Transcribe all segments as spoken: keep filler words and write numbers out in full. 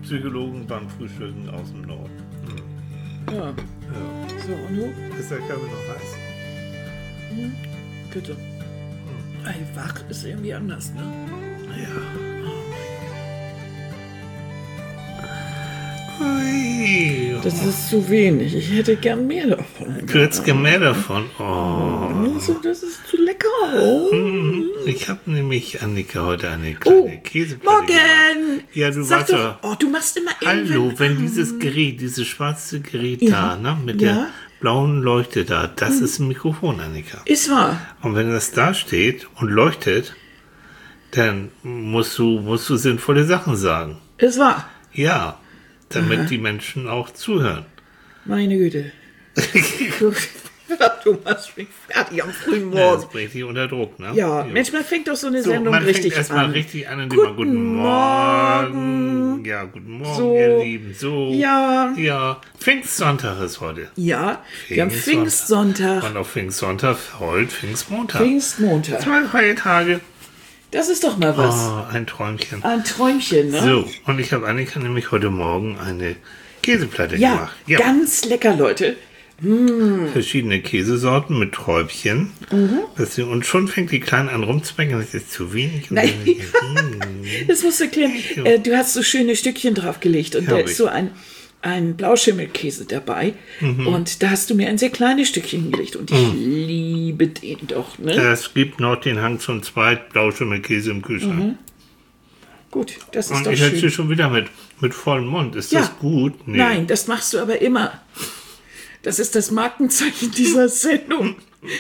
Psychologen beim Frühstücken aus dem Norden. Hm. Ja. Ja. So, und du? Ist der Körper noch heiß? Hm. Bitte. Hm. Ey, wach ist irgendwie anders, ne? Ja. Ui. Das ist zu wenig. Ich hätte gern mehr davon. Du hättest gern mehr davon. Oh. Also, das ist zu lecker. Oh. Ich habe nämlich, Annika, heute eine kleine Oh, Käseplatte morgen! gemacht. Ja, du Sag weißt doch, doch. oh, du machst immer Hallo, irgendwann- wenn dieses Gerät, dieses schwarze Gerät Ja. da, ne, mit Ja. der blauen Leuchte da, das ist ein Mikrofon, Annika. Ist wahr. Und wenn das da steht und leuchtet, dann musst du, musst du sinnvolle Sachen sagen. Ist wahr. Ja, damit Aha. die Menschen auch zuhören. Meine Güte. Du, du machst mich fertig am frühen Ja, Morgen. das bringt dich unter Druck, ne? Ja, Mensch, man fängt doch so eine So, Sendung man richtig fängt erstmal an. richtig an, indem man Guten guten Morgen. Ja, guten Morgen, So. ihr Lieben. So. Ja. Ja. Pfingstsonntag ist heute. Ja, wir haben Pfingstsonntag. Pfingstsonntag, Und auf Pfingstsonntag heute Pfingstmontag. Pfingstmontag. Zwei freie Tage. Das ist doch mal was. Oh, ein Träumchen. Ein Träumchen, ne? So, und ich habe Annika nämlich heute Morgen eine Käseplatte Ja, gemacht. Ja, ganz lecker, Leute. verschiedene Käsesorten mit Träubchen. Mhm. Das, und schon fängt die Kleine an rumzubecken. Das ist zu wenig. Und Nein. dann- Das musst du erklären. Äh, du hast so schöne Stückchen draufgelegt und Hab da ich. ist so ein, ein Blauschimmelkäse dabei. Und da hast du mir ein sehr kleines Stückchen hingelegt und ich liebe den doch. Ne? Es gibt noch den Hang zum zweiten Blauschimmelkäse im Kühlschrank. Gut, das ist Und doch ich erzähle schön. schon wieder mit, mit vollem Mund. Ist Ja. das gut? Nee. Nein, das machst du aber immer. Das ist das Markenzeichen dieser Sendung.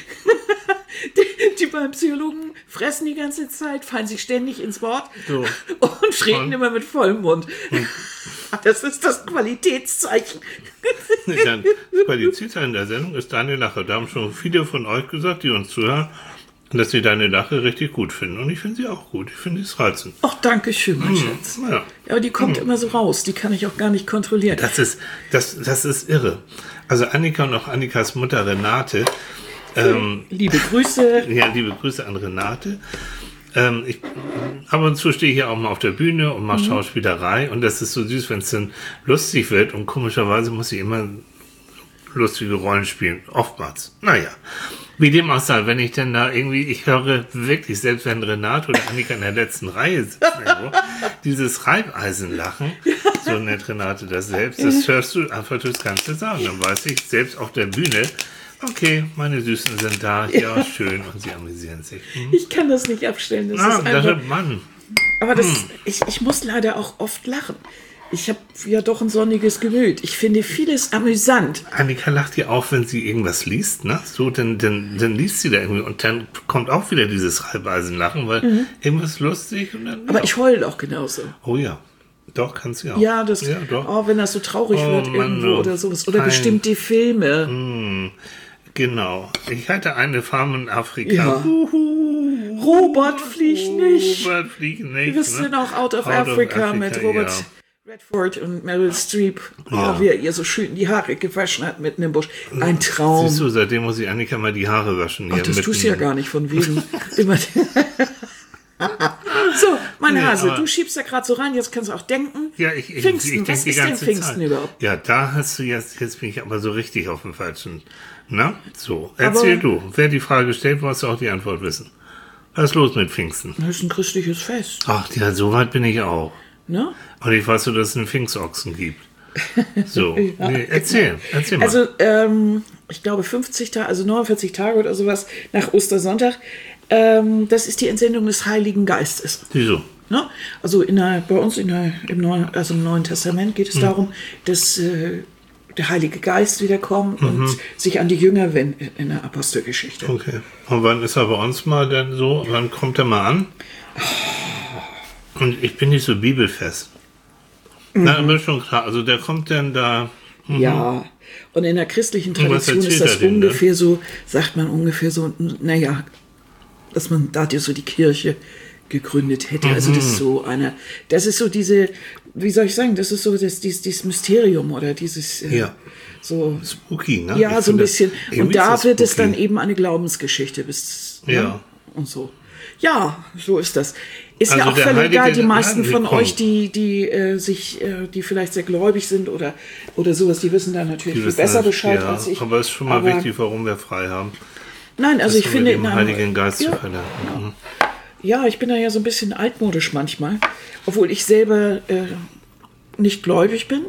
Die, die beim Psychologen fressen die ganze Zeit, fallen sich ständig ins Wort So. und reden Und? immer mit vollem Mund. Das ist das Qualitätszeichen. Dann, das Qualitätszeichen der Sendung ist deine Lache. Da haben schon viele von euch gesagt, die uns zuhören, dass sie deine Lache richtig gut finden. Und ich finde sie auch gut. Ich finde es reizend. Ach, danke schön, mein Schatz. Ja. Ja, aber die kommt immer so raus. Die kann ich auch gar nicht kontrollieren. Das ist, das, das ist irre. Also Annika und auch Annikas Mutter Renate, ähm, Liebe Grüße. ja, liebe Grüße an Renate. Ähm, ich, ab und zu stehe ich ja auch mal auf der Bühne und mache Schauspielerei und das ist so süß, wenn es dann lustig wird und komischerweise muss ich immer lustige Rollen spielen, oftmals. Naja, wie dem auch sei, wenn ich denn da irgendwie, ich höre wirklich, selbst wenn Renate oder Annika in der letzten Reihe sitzen, irgendwo, dieses Reibeisenlachen, so nennt Renate das selbst, das hörst du einfach durchs ganze Sagen. Dann weiß ich, selbst auf der Bühne, okay, meine Süßen sind da, ja, schön, und sie amüsieren sich. Hm. Ich kann das nicht abstellen. Das Ah, ist das einfach, ist Mann. aber das, ich, ich muss leider auch oft lachen. Ich habe ja doch ein sonniges Gemüt. Ich finde vieles amüsant. Annika lacht ja auch, wenn sie irgendwas liest, ne? So, dann, dann, dann liest sie da irgendwie und dann kommt auch wieder dieses Reibeisenlachen, weil irgendwas lustig und dann, Aber ja. ich heule auch genauso. Oh ja, doch, kannst du ja auch. Ja, das, Ja, doch. oh, wenn das so traurig Oh, wird Mann, irgendwo oh. oder sowas. Oder Ein- bestimmte Filme. Hm, genau. Ich hatte eine Farm in Afrika. Ja. Huhu. Robert fliegt nicht. Robert fliegt nicht. Wir sind ne? auch Out of Out of Africa Africa, mit Robert ja. Redford und Meryl Streep. Oh, Ja. wie er ihr so schön die Haare gewaschen hat mitten im Busch. Ein Traum. Siehst du, seitdem muss ich Annika mal die Haare waschen. Ach, hier das mitten- tust du ja gar nicht von wegen. Immer. So, mein Nee, Hase, aber- du schiebst da gerade so rein, jetzt kannst du auch denken. Ja, ich, ich, Pfingsten, ich was denke die ist denn ganze Pfingsten Zeit. überhaupt? Ja, da hast du jetzt, jetzt bin ich aber so richtig auf dem falschen. Na, so, erzähl Aber- du. Wer die Frage stellt, musst du auch die Antwort wissen. Was ist los mit Pfingsten? Das ist ein christliches Fest. Ach ja, so weit bin ich auch. Ne? Und ich weiß so, dass es einen Pfingstochsen gibt. So, nee, erzähl, erzähl mal. Also, ähm, ich glaube fünfzig Tage, also neunundvierzig Tage oder sowas nach Ostersonntag. Ähm, das ist die Entsendung des Heiligen Geistes. Wieso? Ne? Also in der, bei uns in der, im, Neuen, also im Neuen Testament geht es Mhm. darum, dass äh, der Heilige Geist wiederkommt und sich an die Jünger wendet in der Apostelgeschichte. Okay. Und wann ist er bei uns mal denn so? Wann kommt er mal an? Und ich bin nicht so bibelfest. Na, aber ist schon klar. Also der kommt denn da. Ja, und in der christlichen Und was Tradition ist erzählt das er denn, ne? ungefähr so, sagt man ungefähr so, naja, dass man da so die Kirche gegründet hätte. Also das ist so eine, das ist so diese, wie soll ich sagen, das ist so das, dieses, dieses Mysterium oder dieses, äh, Ja. so, Spooky, ne? ja, Ich so ein finde, bisschen. irgendwie Und da ist das wird es spooky. dann eben eine Glaubensgeschichte bis, ne? Ja. Und so. Ja, so ist das. Ist Also ja auch der völlig egal, Heilige die meisten Gnaden von gekommen. euch, die, die äh, sich, äh, die vielleicht sehr gläubig sind oder, oder sowas, die wissen da natürlich Die viel wissen besser das, Bescheid ja, als ich. aber es ist schon mal Aber- wichtig, warum wir frei haben. Nein, also Das ich mit finde, dem in einem- Heiligen Geist ja, zu verdanken. Mhm. ja, ich bin da ja so ein bisschen altmodisch manchmal, obwohl ich selber äh, nicht gläubig bin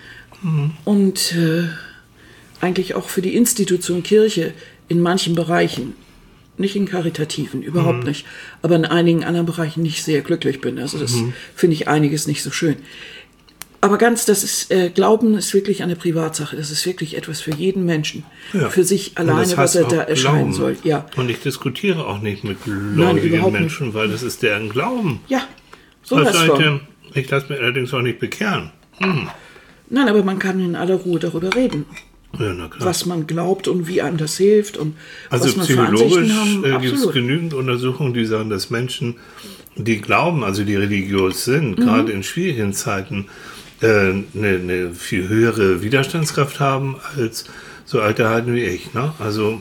und äh, eigentlich auch für die Institution Kirche in manchen Bereichen, nicht in karitativen, überhaupt Mhm. nicht, aber in einigen anderen Bereichen nicht sehr glücklich bin. Also das Mhm. finde ich einiges nicht so schön. Aber ganz, das ist, äh, Glauben ist wirklich eine Privatsache. Das ist wirklich etwas für jeden Menschen. Ja. Für sich Und das alleine, was heißt er auch da erscheinen Glauben. soll. Ja, Und ich diskutiere auch nicht mit überhaupt gläubigen nicht. Menschen, weil das ist deren Glauben. ja, so Was was Leute, von. ich lasse mich allerdings auch nicht bekehren. Hm. Nein, aber man kann in aller Ruhe darüber reden, Ja, na klar. was man glaubt und wie einem das hilft und Also was man für psychologisch Ansichten haben. äh, gibt es Absolut. genügend Untersuchungen, die sagen, dass Menschen, die glauben, also die religiös sind, Mhm. gerade in schwierigen Zeiten, äh, eine, eine viel höhere Widerstandskraft haben als so alte Heiden wie ich. Ne? Also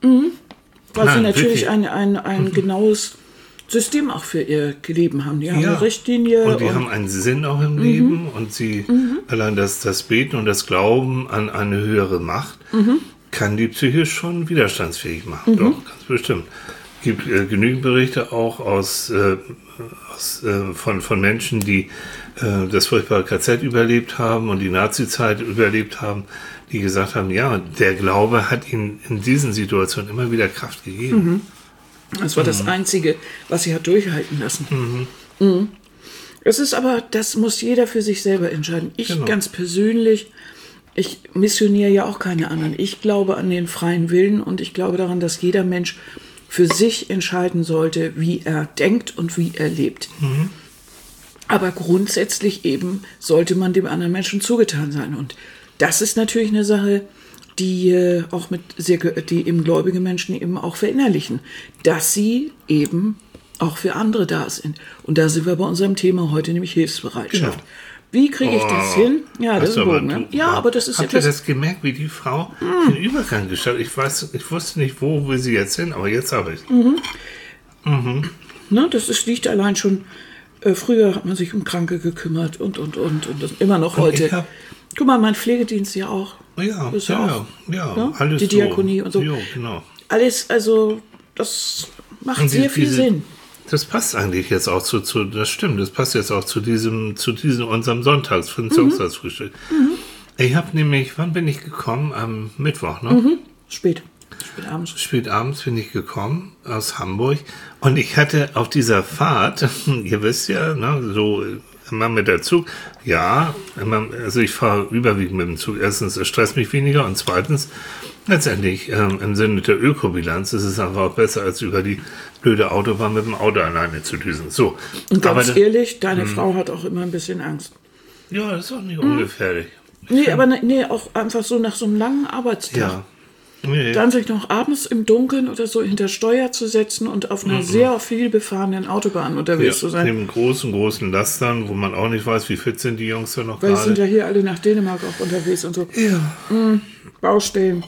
Weil sie Nein, natürlich wirklich. ein, ein, ein genaues System auch für ihr Leben haben. Die haben ja. eine Richtlinie. Und die und- haben einen Sinn auch Mhm. im Leben und sie allein das, das Beten und das Glauben an eine höhere Macht Mhm. kann die psychisch schon widerstandsfähig machen. Doch, ganz bestimmt. Es gibt äh, genügend Berichte auch aus, äh, aus, äh, von, von Menschen, die äh, das furchtbare K Z überlebt haben und die Nazi-Zeit überlebt haben, die gesagt haben, ja, der Glaube hat ihnen in diesen Situationen immer wieder Kraft gegeben. Das war Mhm. das Einzige, was sie hat durchhalten lassen. Mhm. Es ist aber, das muss jeder für sich selber entscheiden. Ich Genau. ganz persönlich, ich missioniere ja auch keine anderen. Ich glaube an den freien Willen und ich glaube daran, dass jeder Mensch für sich entscheiden sollte, wie er denkt und wie er lebt. Mhm. Aber grundsätzlich eben sollte man dem anderen Menschen zugetan sein. Und das ist natürlich eine Sache, die äh, auch mit sehr, ge- die eben gläubige Menschen eben auch verinnerlichen, dass sie eben auch für andere da sind. Und da sind wir bei unserem Thema heute, nämlich Hilfsbereitschaft. Genau. Wie kriege ich das Oh, hin? Ja, das hast ist du ein aber Bogen, ne? du- Ja, aber das ist Habt ihr etwas. das gemerkt, wie die Frau den Übergang gestaltet? Ich weiß, ich wusste nicht, wo wir sie jetzt hin, aber jetzt habe ich. Ne, das ist, liegt allein schon. Äh, früher hat man sich um Kranke gekümmert und und und und das immer noch Und heute. ich hab- Guck mal, mein Pflegedienst ja auch. Ja, Ist ja, ja auch, ja, ne? alles Die so. Diakonie und so. Jo, genau. Alles, also das macht Und sehr die- viel diese- Sinn. Das passt eigentlich jetzt auch zu, zu, das stimmt, das passt jetzt auch zu diesem, zu diesem unserem Sonntags, für Mhm. Sonntagsfrühstück. Ich habe nämlich, wann bin ich gekommen? Am Mittwoch, ne? Mhm. Spät. Spät abends. Spät abends bin ich gekommen aus Hamburg und ich hatte auf dieser Fahrt, ihr wisst ja, ne, so immer mit der Zug, ja, immer, also ich fahre überwiegend mit dem Zug. Erstens, es stresst mich weniger und zweitens, letztendlich ähm, im Sinne der Ökobilanz ist es einfach auch besser, als über die blöde Autobahn mit dem Auto alleine zu düsen. So, Und ganz da- ehrlich, deine Frau hat auch immer ein bisschen Angst. ja, das ist auch nicht ungefährlich. Nee, aber ne, nee, auch einfach so nach so einem langen Arbeitstag. Ja. Nee. Dann sich noch abends im Dunkeln oder so hinter Steuer zu setzen und auf einer sehr viel befahrenen Autobahn unterwegs zu Ja, sein. neben großen, großen Lastern, wo man auch nicht weiß, wie fit sind die Jungs da noch Weil sie sind gerade. ja hier alle nach Dänemark auch unterwegs und so. Ja. Baustellen.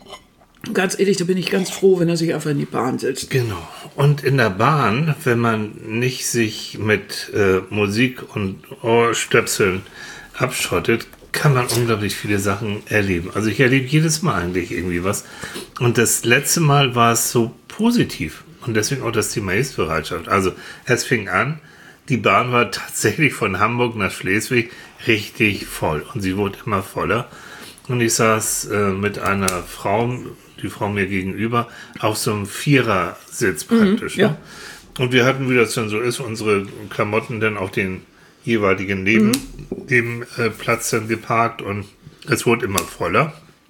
Ganz ehrlich, da bin ich ganz froh, wenn er sich einfach in die Bahn setzt. Genau. Und in der Bahn, wenn man nicht sich mit äh, Musik und Ohrstöpseln abschottet, kann man unglaublich viele Sachen erleben. Also ich erlebe jedes Mal eigentlich irgendwie was. Und das letzte Mal war es so positiv. Und deswegen auch das Thema Hilfsbereitschaft. Also es fing an, die Bahn war tatsächlich von Hamburg nach Schleswig richtig voll. Und sie wurde immer voller. Und ich saß äh, mit einer Frau, die Frau mir gegenüber, auf so einem Vierersitz praktisch. ja. Ne? Und wir hatten, wie das dann so ist, unsere Klamotten dann auf den jeweiligen neben dem äh, Platz dann geparkt und es wurde immer voller.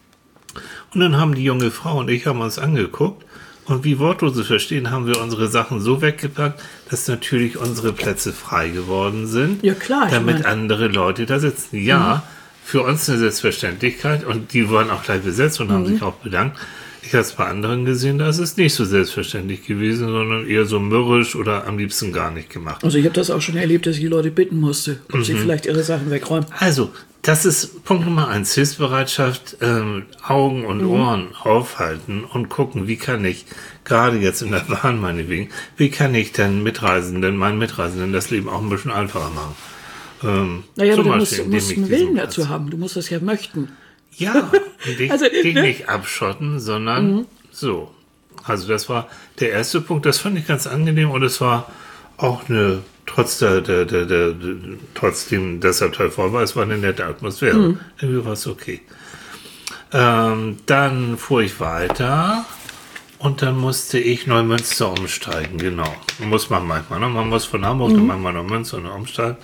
Und dann haben die junge Frau und ich haben uns angeguckt und wie wortlose Verstehen haben wir unsere Sachen so weggepackt, dass natürlich unsere Plätze frei geworden sind, Ja, klar, ich damit mein- andere Leute da sitzen. Ja, für uns eine Selbstverständlichkeit und die waren auch gleich besetzt und haben sich auch bedankt. Ich habe es bei anderen gesehen, da ist es nicht so selbstverständlich gewesen, sondern eher so mürrisch oder am liebsten gar nicht gemacht. Also ich habe das auch schon erlebt, dass ich die Leute bitten musste, ob Mhm. sie vielleicht ihre Sachen wegräumen. Also, das ist Punkt Nummer eins, Hilfsbereitschaft, ähm, Augen und Ohren aufhalten und gucken, wie kann ich, gerade jetzt in der Bahn meinetwegen, wie kann ich denn Mitreisenden, meinen Mitreisenden das Leben auch ein bisschen einfacher machen. Ähm, naja, aber du Beispiel, musst, musst einen Willen dazu Platz haben, du musst das ja möchten. Ja, und dich, also, dich ne? nicht abschotten, sondern mhm. so. Also das war der erste Punkt, das fand ich ganz angenehm und es war auch eine, trotz der, der, der, der, der trotzdem, dass er toll voll war, es war eine nette Atmosphäre. Mhm. Irgendwie war es okay. Ähm, dann fuhr ich weiter und dann musste ich Neumünster umsteigen, genau. Muss man manchmal, ne? Man muss von Hamburg, mhm. dann manchmal Neumünster und umsteigen.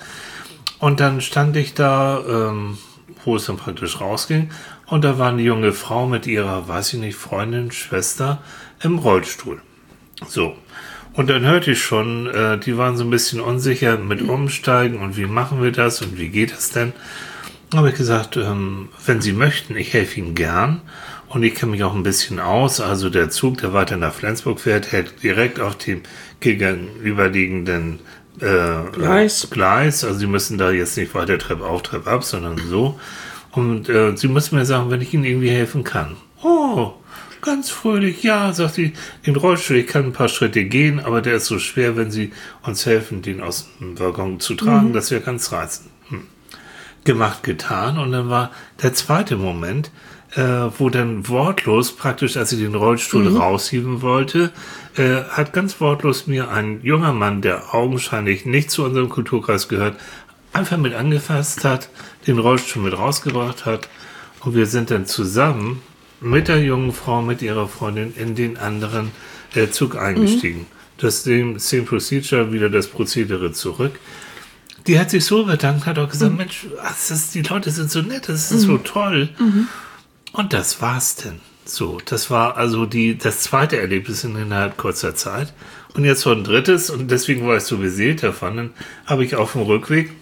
Und dann stand ich da, ähm, wo es dann praktisch rausging. Und da war eine junge Frau mit ihrer, weiß ich nicht, Freundin, Schwester im Rollstuhl. So. Und dann hörte ich schon, äh, die waren so ein bisschen unsicher mit Umsteigen und wie machen wir das und wie geht das denn? Da habe ich gesagt, ähm, wenn Sie möchten, ich helfe Ihnen gern. Und ich kenne mich auch ein bisschen aus. Also der Zug, der weiter nach Flensburg fährt, hält direkt auf dem gegenüberliegenden Äh, Gleis. Gleis, also Sie müssen da jetzt nicht weiter Treppe auf, Treppe ab, sondern so. Und äh, Sie müssen mir sagen, wenn ich Ihnen irgendwie helfen kann. Oh, ganz fröhlich, ja, sagt sie, den Rollstuhl, ich kann ein paar Schritte gehen, aber der ist so schwer, wenn Sie uns helfen, den aus dem Waggon zu tragen, mhm. das wäre ganz reizend. Hm. Gemacht, getan. Und dann war der zweite Moment, äh, wo dann wortlos, praktisch als ich den Rollstuhl mhm. raushieven wollte, äh, hat ganz wortlos mir ein junger Mann, der augenscheinlich nicht zu unserem Kulturkreis gehört, einfach mit angefasst hat, den Rollstuhl mit rausgebracht hat und wir sind dann zusammen mit der jungen Frau, mit ihrer Freundin in den anderen äh, Zug eingestiegen. Mhm. Das dem Same Procedure, wieder das Prozedere zurück. Die hat sich so bedankt, hat auch gesagt, mhm. Mensch, das ist, die Leute sind so nett, das ist mhm. so toll. Mhm. Und das war's denn. So, das war also die, das zweite Erlebnis in innerhalb kurzer Zeit. Und jetzt so ein drittes, und deswegen war ich so beseelt davon, dann habe ich auf dem Rückweg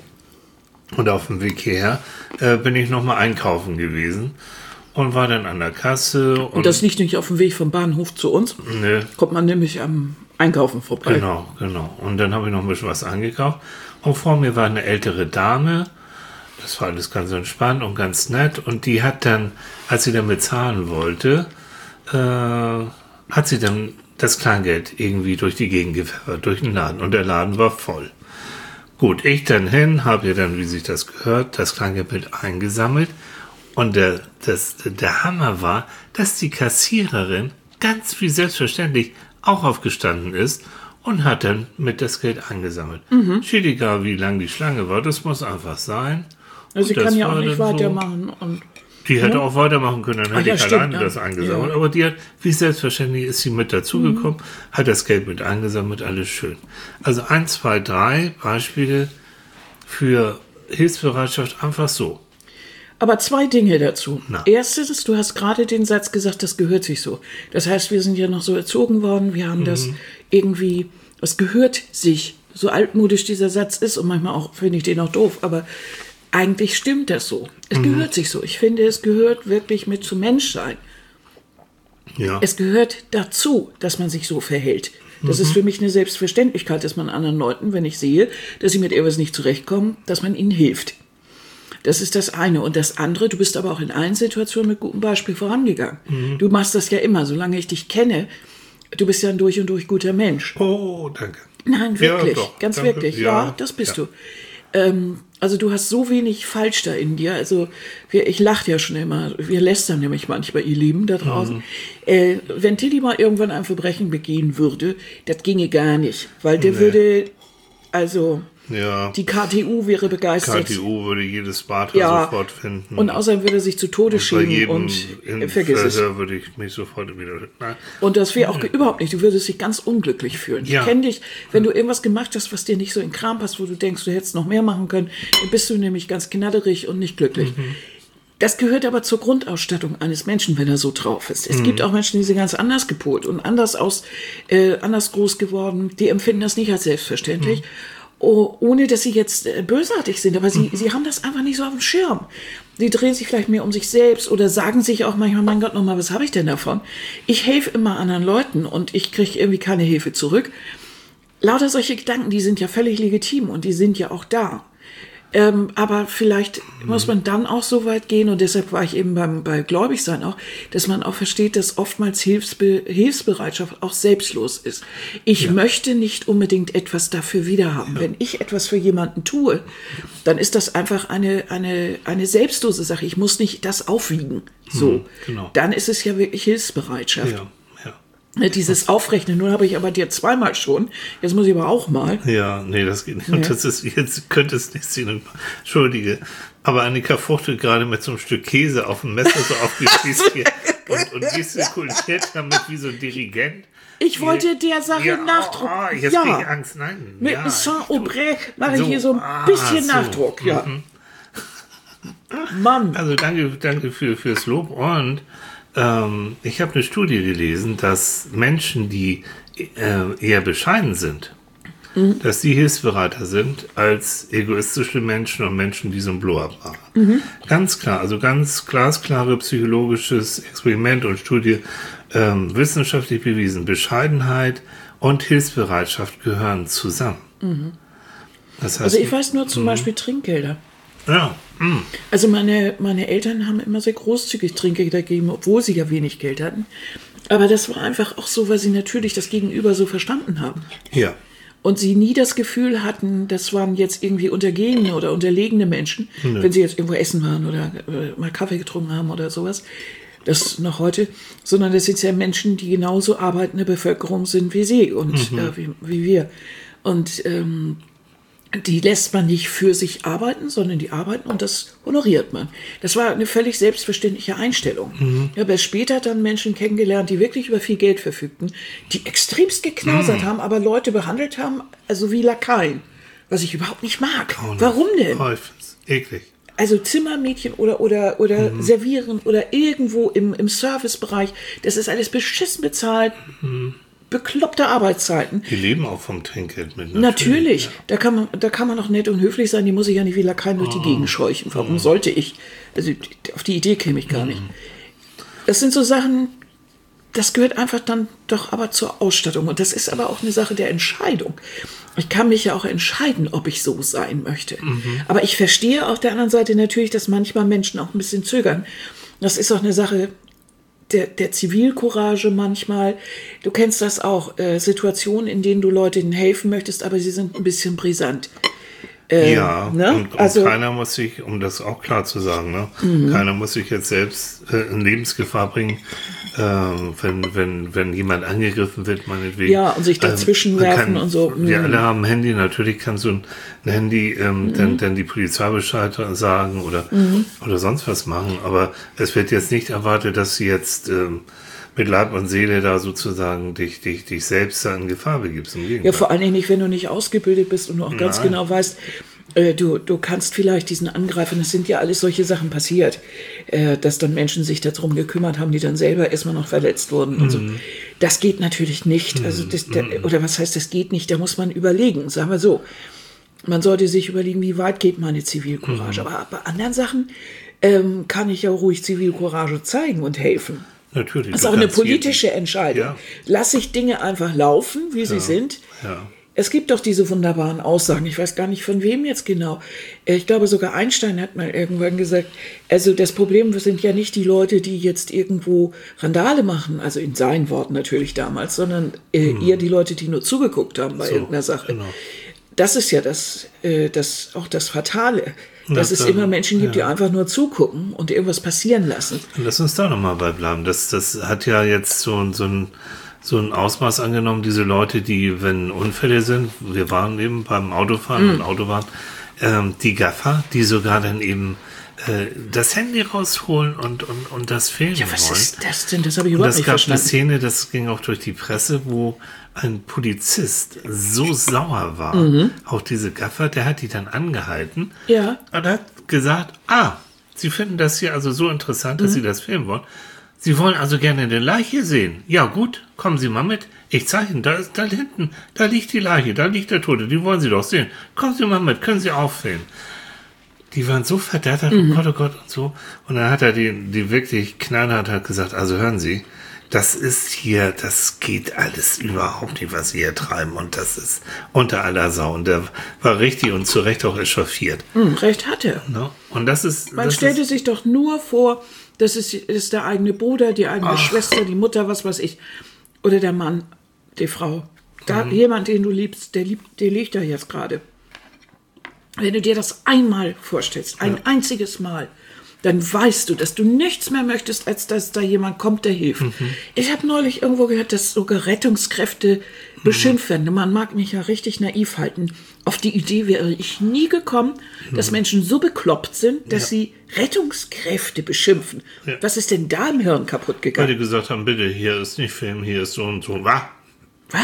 und auf dem Weg hierher, äh, bin ich nochmal einkaufen gewesen und war dann an der Kasse. Und, und das liegt nicht auf dem Weg vom Bahnhof zu uns? Ne. Kommt man nämlich am Einkaufen vorbei. Genau, genau. Und dann habe ich noch ein bisschen was eingekauft. Und vor mir war eine ältere Dame. Das war alles ganz entspannt und ganz nett. Und die hat dann, als sie dann bezahlen wollte, äh, hat sie dann das Kleingeld irgendwie durch die Gegend gepfeffert, durch den Laden. Und der Laden war voll. Gut, ich dann hin, habe ihr dann, wie sich das gehört, das Kleingeld mit eingesammelt. Und der, das, der Hammer war, dass die Kassiererin ganz wie selbstverständlich auch aufgestanden ist und hat dann mit das Geld eingesammelt. Mhm. Steht egal, wie lang die Schlange war, das muss einfach sein. Also sie kann ja auch nicht weitermachen. So. Und, die hätte ja. auch weitermachen können, dann hätte ja, ich stimmt, alleine ja. das eingesammelt. Ja. Aber die hat, wie selbstverständlich ist sie mit dazugekommen, mhm. hat das Geld mit eingesammelt, alles schön. Also eins, zwei, drei Beispiele für Hilfsbereitschaft einfach so. Aber zwei Dinge dazu. Na. Erstens, du hast gerade den Satz gesagt, das gehört sich so. Das heißt, wir sind ja noch so erzogen worden, wir haben mhm. das irgendwie, es gehört sich, so altmodisch dieser Satz ist und manchmal auch finde ich den auch doof, aber eigentlich stimmt das so. Es mhm. gehört sich so. Ich finde, es gehört wirklich mit zum Menschsein. Ja. Es gehört dazu, dass man sich so verhält. Das mhm. ist für mich eine Selbstverständlichkeit, dass man anderen Leuten, wenn ich sehe, dass sie mit etwas nicht zurechtkommen, dass man ihnen hilft. Das ist das eine. Und das andere, du bist aber auch in allen Situationen mit gutem Beispiel vorangegangen. Mhm. Du machst das ja immer, solange ich dich kenne. Du bist ja ein durch und durch guter Mensch. Oh, danke. Nein, wirklich, ja, doch, ganz danke. wirklich. Ja, ja das bist ja. du. Ähm, also du hast so wenig falsch da in dir. Also wir, ich lache ja schon immer. Wir lästern nämlich manchmal, ihr Lieben da draußen. Mhm. Äh, wenn Tilly mal irgendwann ein Verbrechen begehen würde, das ginge gar nicht. Weil der nee. würde, also... Ja. Die K T U wäre begeistert. K T U würde jedes Bad ja. sofort finden. Und außerdem würde er sich zu Tode schämen und vergiss es. würde ich mich sofort wieder... Nein. Und das wäre auch ja. überhaupt nicht. Du würdest dich ganz unglücklich fühlen. Ja. Ich kenne dich, wenn du irgendwas gemacht hast, was dir nicht so in Kram passt, wo du denkst, du hättest noch mehr machen können, dann bist du nämlich ganz knatterig und nicht glücklich. Mhm. Das gehört aber zur Grundausstattung eines Menschen, wenn er so drauf ist. Es mhm. gibt auch Menschen, die sind ganz anders gepolt und anders aus, äh, anders groß geworden. Die empfinden das nicht als selbstverständlich. Mhm. Oh, ohne dass sie jetzt äh, bösartig sind, aber sie, mhm. sie haben das einfach nicht so auf dem Schirm. Sie drehen sich vielleicht mehr um sich selbst oder sagen sich auch manchmal, mein Gott, nochmal, was habe ich denn davon? Ich helfe immer anderen Leuten und ich kriege irgendwie keine Hilfe zurück. Lauter solche Gedanken, die sind ja völlig legitim und die sind ja auch da. Ähm, aber vielleicht muss man dann auch so weit gehen, und deshalb war ich eben beim, bei Gläubigsein auch, dass man auch versteht, dass oftmals Hilfsbe- Hilfsbereitschaft auch selbstlos ist. Ich ja. möchte nicht unbedingt etwas dafür wiederhaben. Ja. Wenn ich etwas für jemanden tue, dann ist das einfach eine, eine, eine selbstlose Sache. Ich muss nicht das aufwiegen. So. Mhm, genau. Dann ist es ja wirklich Hilfsbereitschaft. Ja. Dieses Aufrechnen, nun habe ich aber dir zweimal schon, jetzt muss ich aber auch mal. Ja, nee, das geht nicht. Und ja. das ist, jetzt könnte es nicht sein. Entschuldige. Aber Annika fuchtelt gerade mit so einem Stück Käse auf dem Messer so aufgespießt hier und, und gestikuliert damit wie so ein Dirigent. Ich wollte der Sache ja, Nachdruck. Oh, jetzt ja. kriege ich Angst. Nein. Mit ja, Saint-Aubray mache ich so, hier so ein ah, bisschen so. Nachdruck. Ja. Mhm. Mann. Also danke, danke für, fürs Lob. Und ähm, ich habe eine Studie gelesen, dass Menschen, die äh, eher bescheiden sind, mhm. dass die hilfsbereiter sind als egoistische Menschen und Menschen, die so ein Blow-up machen. Mhm. Ganz klar, also ganz glasklare psychologisches Experiment und Studie, ähm, wissenschaftlich bewiesen. Bescheidenheit und Hilfsbereitschaft gehören zusammen. Mhm. Das heißt, also ich weiß nur zum mh. Beispiel Trinkgelder. Ja. Mh. Also meine, meine Eltern haben immer sehr großzügig Trinkgelder gegeben, obwohl sie ja wenig Geld hatten. Aber das war einfach auch so, weil sie natürlich das Gegenüber so verstanden haben. Ja. Und sie nie das Gefühl hatten, das waren jetzt irgendwie untergehene oder unterlegene Menschen, nee. wenn sie jetzt irgendwo essen waren oder äh, mal Kaffee getrunken haben oder sowas. Das noch heute. Sondern das sind ja Menschen, die genauso arbeitende Bevölkerung sind wie sie und mhm. äh, wie, wie wir. Und ähm, die lässt man nicht für sich arbeiten, sondern die arbeiten und das honoriert man. Das war eine völlig selbstverständliche Einstellung. Mhm. Ich habe erst später dann Menschen kennengelernt, die wirklich über viel Geld verfügten, die extremst geknausert mhm. haben, aber Leute behandelt haben, also wie Lakaien, was ich überhaupt nicht mag. Oh, Warum denn? Oh, ich find's eklig. Also Zimmermädchen oder, oder, oder mhm. servieren oder irgendwo im, im Servicebereich, das ist alles beschissen bezahlt. Mhm. Bekloppte Arbeitszeiten. Die leben auch vom Trinkgeld mit. Natürlich. natürlich. Ja. Da kann man, da kann man auch nett und höflich sein. Die muss ich ja nicht wie Lakaien durch die oh. Gegend scheuchen. Warum oh. sollte ich? Also auf die Idee käme ich gar nicht. Das sind so Sachen, das gehört einfach dann doch aber zur Ausstattung. Und das ist aber auch eine Sache der Entscheidung. Ich kann mich ja auch entscheiden, ob ich so sein möchte. Mhm. Aber ich verstehe auf der anderen Seite natürlich, dass manchmal Menschen auch ein bisschen zögern. Das ist auch eine Sache Der, der Zivilcourage manchmal. Du kennst das auch, äh, Situationen, in denen du Leuten helfen möchtest, aber sie sind ein bisschen brisant. Äh, ja, ne? und, und also, keiner muss sich, um das auch klar zu sagen, ne? Mhm. keiner muss sich jetzt selbst äh, in Lebensgefahr bringen, äh, wenn, wenn, wenn jemand angegriffen wird, meinetwegen. Ja, und sich dazwischen äh, werfen und so. Mhm. Wir alle haben ein Handy, natürlich kannst du ein, ein Handy ähm, mhm. dann, dann die Polizei Bescheid sagen oder, mhm. oder sonst was machen, aber es wird jetzt nicht erwartet, dass sie jetzt ähm, mit Leib und Seele da sozusagen dich, dich, dich selbst da in Gefahr begibst. Im Gegenteil. Ja, vor allen Dingen nicht, wenn du nicht ausgebildet bist und du auch ganz Nein. genau weißt, äh, du, du kannst vielleicht diesen Angreifern, das sind ja alles solche Sachen passiert, äh, dass dann Menschen sich darum gekümmert haben, die dann selber erstmal noch verletzt wurden und mhm. so. Das geht natürlich nicht. Also das, der, oder was heißt, das geht nicht? Da muss man überlegen, sagen wir so. Man sollte sich überlegen, wie weit geht meine Zivilcourage. Mhm. Aber bei anderen Sachen ähm, kann ich ja ruhig Zivilcourage zeigen und helfen. Natürlich. Das ist auch eine politische Entscheidung. Ja. Lass ich Dinge einfach laufen, wie sie ja. sind. Ja. Es gibt doch diese wunderbaren Aussagen. Ich weiß gar nicht, von wem jetzt genau. Ich glaube, sogar Einstein hat mal irgendwann gesagt, also das Problem sind ja nicht die Leute, die jetzt irgendwo Randale machen, also in seinen Worten natürlich damals, sondern äh, hm. eher die Leute, die nur zugeguckt haben bei so, irgendeiner Sache. Genau. Das ist ja das, äh, das, auch das Fatale. Dass es immer Menschen gibt, ja. die einfach nur zugucken und irgendwas passieren lassen. Lass uns da nochmal bei bleiben. Das, das hat ja jetzt so, so, ein, so ein Ausmaß angenommen, diese Leute, die, wenn Unfälle sind, wir waren eben beim Autofahren mm. und Autobahn, ähm, die Gaffer, die sogar dann eben äh, das Handy rausholen und, und, und das filmen wollen. Ja, was ist das denn? Das habe ich überhaupt nicht verstanden. Es gab eine Szene, das ging auch durch die Presse, wo ein Polizist so sauer war mhm. auf diese Gaffer, der hat die dann angehalten ja. und hat gesagt, ah, Sie finden das hier also so interessant, dass mhm. Sie das filmen wollen. Sie wollen also gerne eine Leiche sehen. Ja gut, kommen Sie mal mit. Ich zeige Ihnen, da ist da hinten, da liegt die Leiche, da liegt der Tote, die wollen Sie doch sehen. Kommen Sie mal mit, können Sie auch filmen. Die waren so verdattert, mhm. oh Gott, oh Gott und so. Und dann hat er die, die wirklich knallhart hat gesagt, also hören Sie, das ist hier, das geht alles überhaupt nicht, was wir hier treiben. Und das ist unter aller Sau. Und der war richtig und zu Recht auch echauffiert. Hm, recht hat er. Ne? Und das ist... Man das stellte ist, sich doch nur vor, das ist, ist der eigene Bruder, die eigene Ach. Schwester, die Mutter, was weiß ich. Oder der Mann, die Frau. Da, Mhm. Jemand, den du liebst, der, liebt, der liegt da jetzt gerade. Wenn du dir das einmal vorstellst, ein ja. einziges Mal, dann weißt du, dass du nichts mehr möchtest, als dass da jemand kommt, der hilft. Mhm. Ich habe neulich irgendwo gehört, dass sogar Rettungskräfte mhm. beschimpft werden. Man mag mich ja richtig naiv halten. Auf die Idee wäre ich nie gekommen, mhm. dass Menschen so bekloppt sind, dass ja. sie Rettungskräfte beschimpfen. Ja. Was ist denn da im Hirn kaputt gegangen? Weil die gesagt haben, bitte, hier ist nicht Film, hier ist so und so. Was? Was?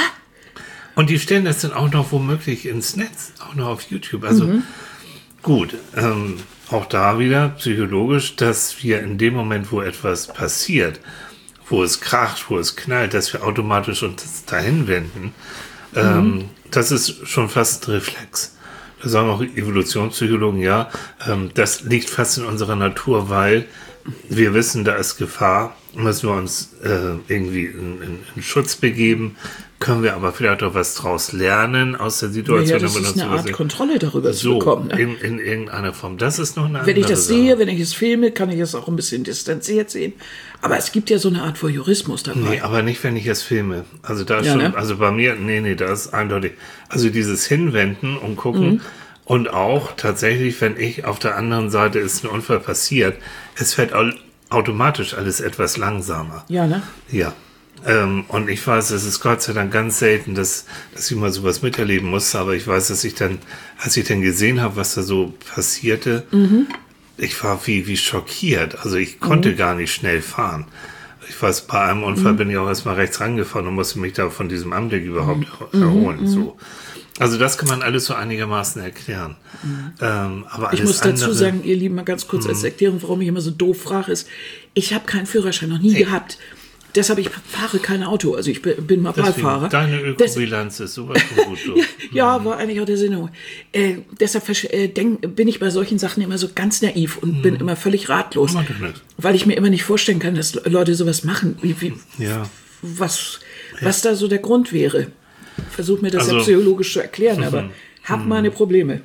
Und die stellen das dann auch noch womöglich ins Netz, auch noch auf YouTube. Also mhm. gut, ähm, auch da wieder psychologisch, dass wir in dem Moment, wo etwas passiert, wo es kracht, wo es knallt, dass wir automatisch uns dahin wenden, mhm. ähm, das ist schon fast ein Reflex. Da sagen auch Evolutionspsychologen, ja, ähm, das liegt fast in unserer Natur, weil wir wissen, da ist Gefahr, müssen wir uns äh, irgendwie in, in, in Schutz begeben, können wir aber vielleicht auch was draus lernen aus der Situation. Ja, ja, das ist eine Art Kontrolle darüber so, zu bekommen. Ne? In, in irgendeiner Form. Das ist noch eine andere Wenn ich das Sache. sehe, wenn ich es filme, kann ich es auch ein bisschen distanziert sehen. Aber es gibt ja so eine Art Voyeurismus dabei. Nee, aber nicht, wenn ich es filme. Also da ja, schon, ne? also bei mir, nee, nee, das ist eindeutig. Also dieses Hinwenden und gucken mhm. und auch tatsächlich, wenn ich auf der anderen Seite ist ein Unfall passiert, es fällt automatisch alles etwas langsamer. Ja, ne? Ja. Ähm, und ich weiß, es ist Gott sei Dank ganz selten, dass, dass ich mal sowas miterleben musste, aber ich weiß, dass ich dann, als ich dann gesehen habe, was da so passierte, mhm. ich war wie, wie schockiert. Also ich konnte mhm. gar nicht schnell fahren. Ich weiß, bei einem Unfall mhm. bin ich auch erstmal rechts rangefahren und musste mich da von diesem Anblick überhaupt mhm. erholen. Mhm. So. Also das kann man alles so einigermaßen erklären. Mhm. Ähm, aber alles ich muss dazu andere, sagen, ihr Lieben, mal ganz kurz als Erklärung, warum ich immer so doof frage, ist, ich habe keinen Führerschein, noch nie hey. gehabt. Deshalb, ich fahre kein Auto, also ich bin mal Beifahrer. Deine Ökobilanz ist sowas von gut. So. Ja, war eigentlich auch der Sinn. Äh, deshalb äh, denk, bin ich bei solchen Sachen immer so ganz naiv und hm. bin immer völlig ratlos. Weil ich mir immer nicht vorstellen kann, dass Leute sowas machen. Wie, wie, ja. was, ja. was da so der Grund wäre. Versuch mir das also, ja psychologisch zu erklären, aber hm. hab meine Probleme.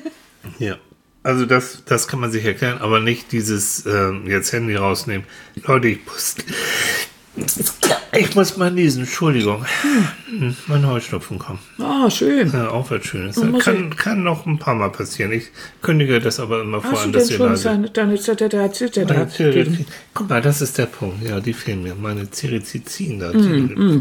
Ja. Also das, das kann man sich erklären, aber nicht dieses äh, jetzt Handy rausnehmen. Leute, ich muss... Ich muss mal niesen, Entschuldigung. Hm. Mein Heuschnupfen kommt. Ah, schön. Ja, auch was Schönes. Das kann, kann noch ein paar Mal passieren. Ich kündige das aber immer vor an, dass ihr schon deine, deine Ceritizin. Guck mal, das ist der Punkt. Ja, die fehlen mir. Meine Ceritizin da. Mm, mm.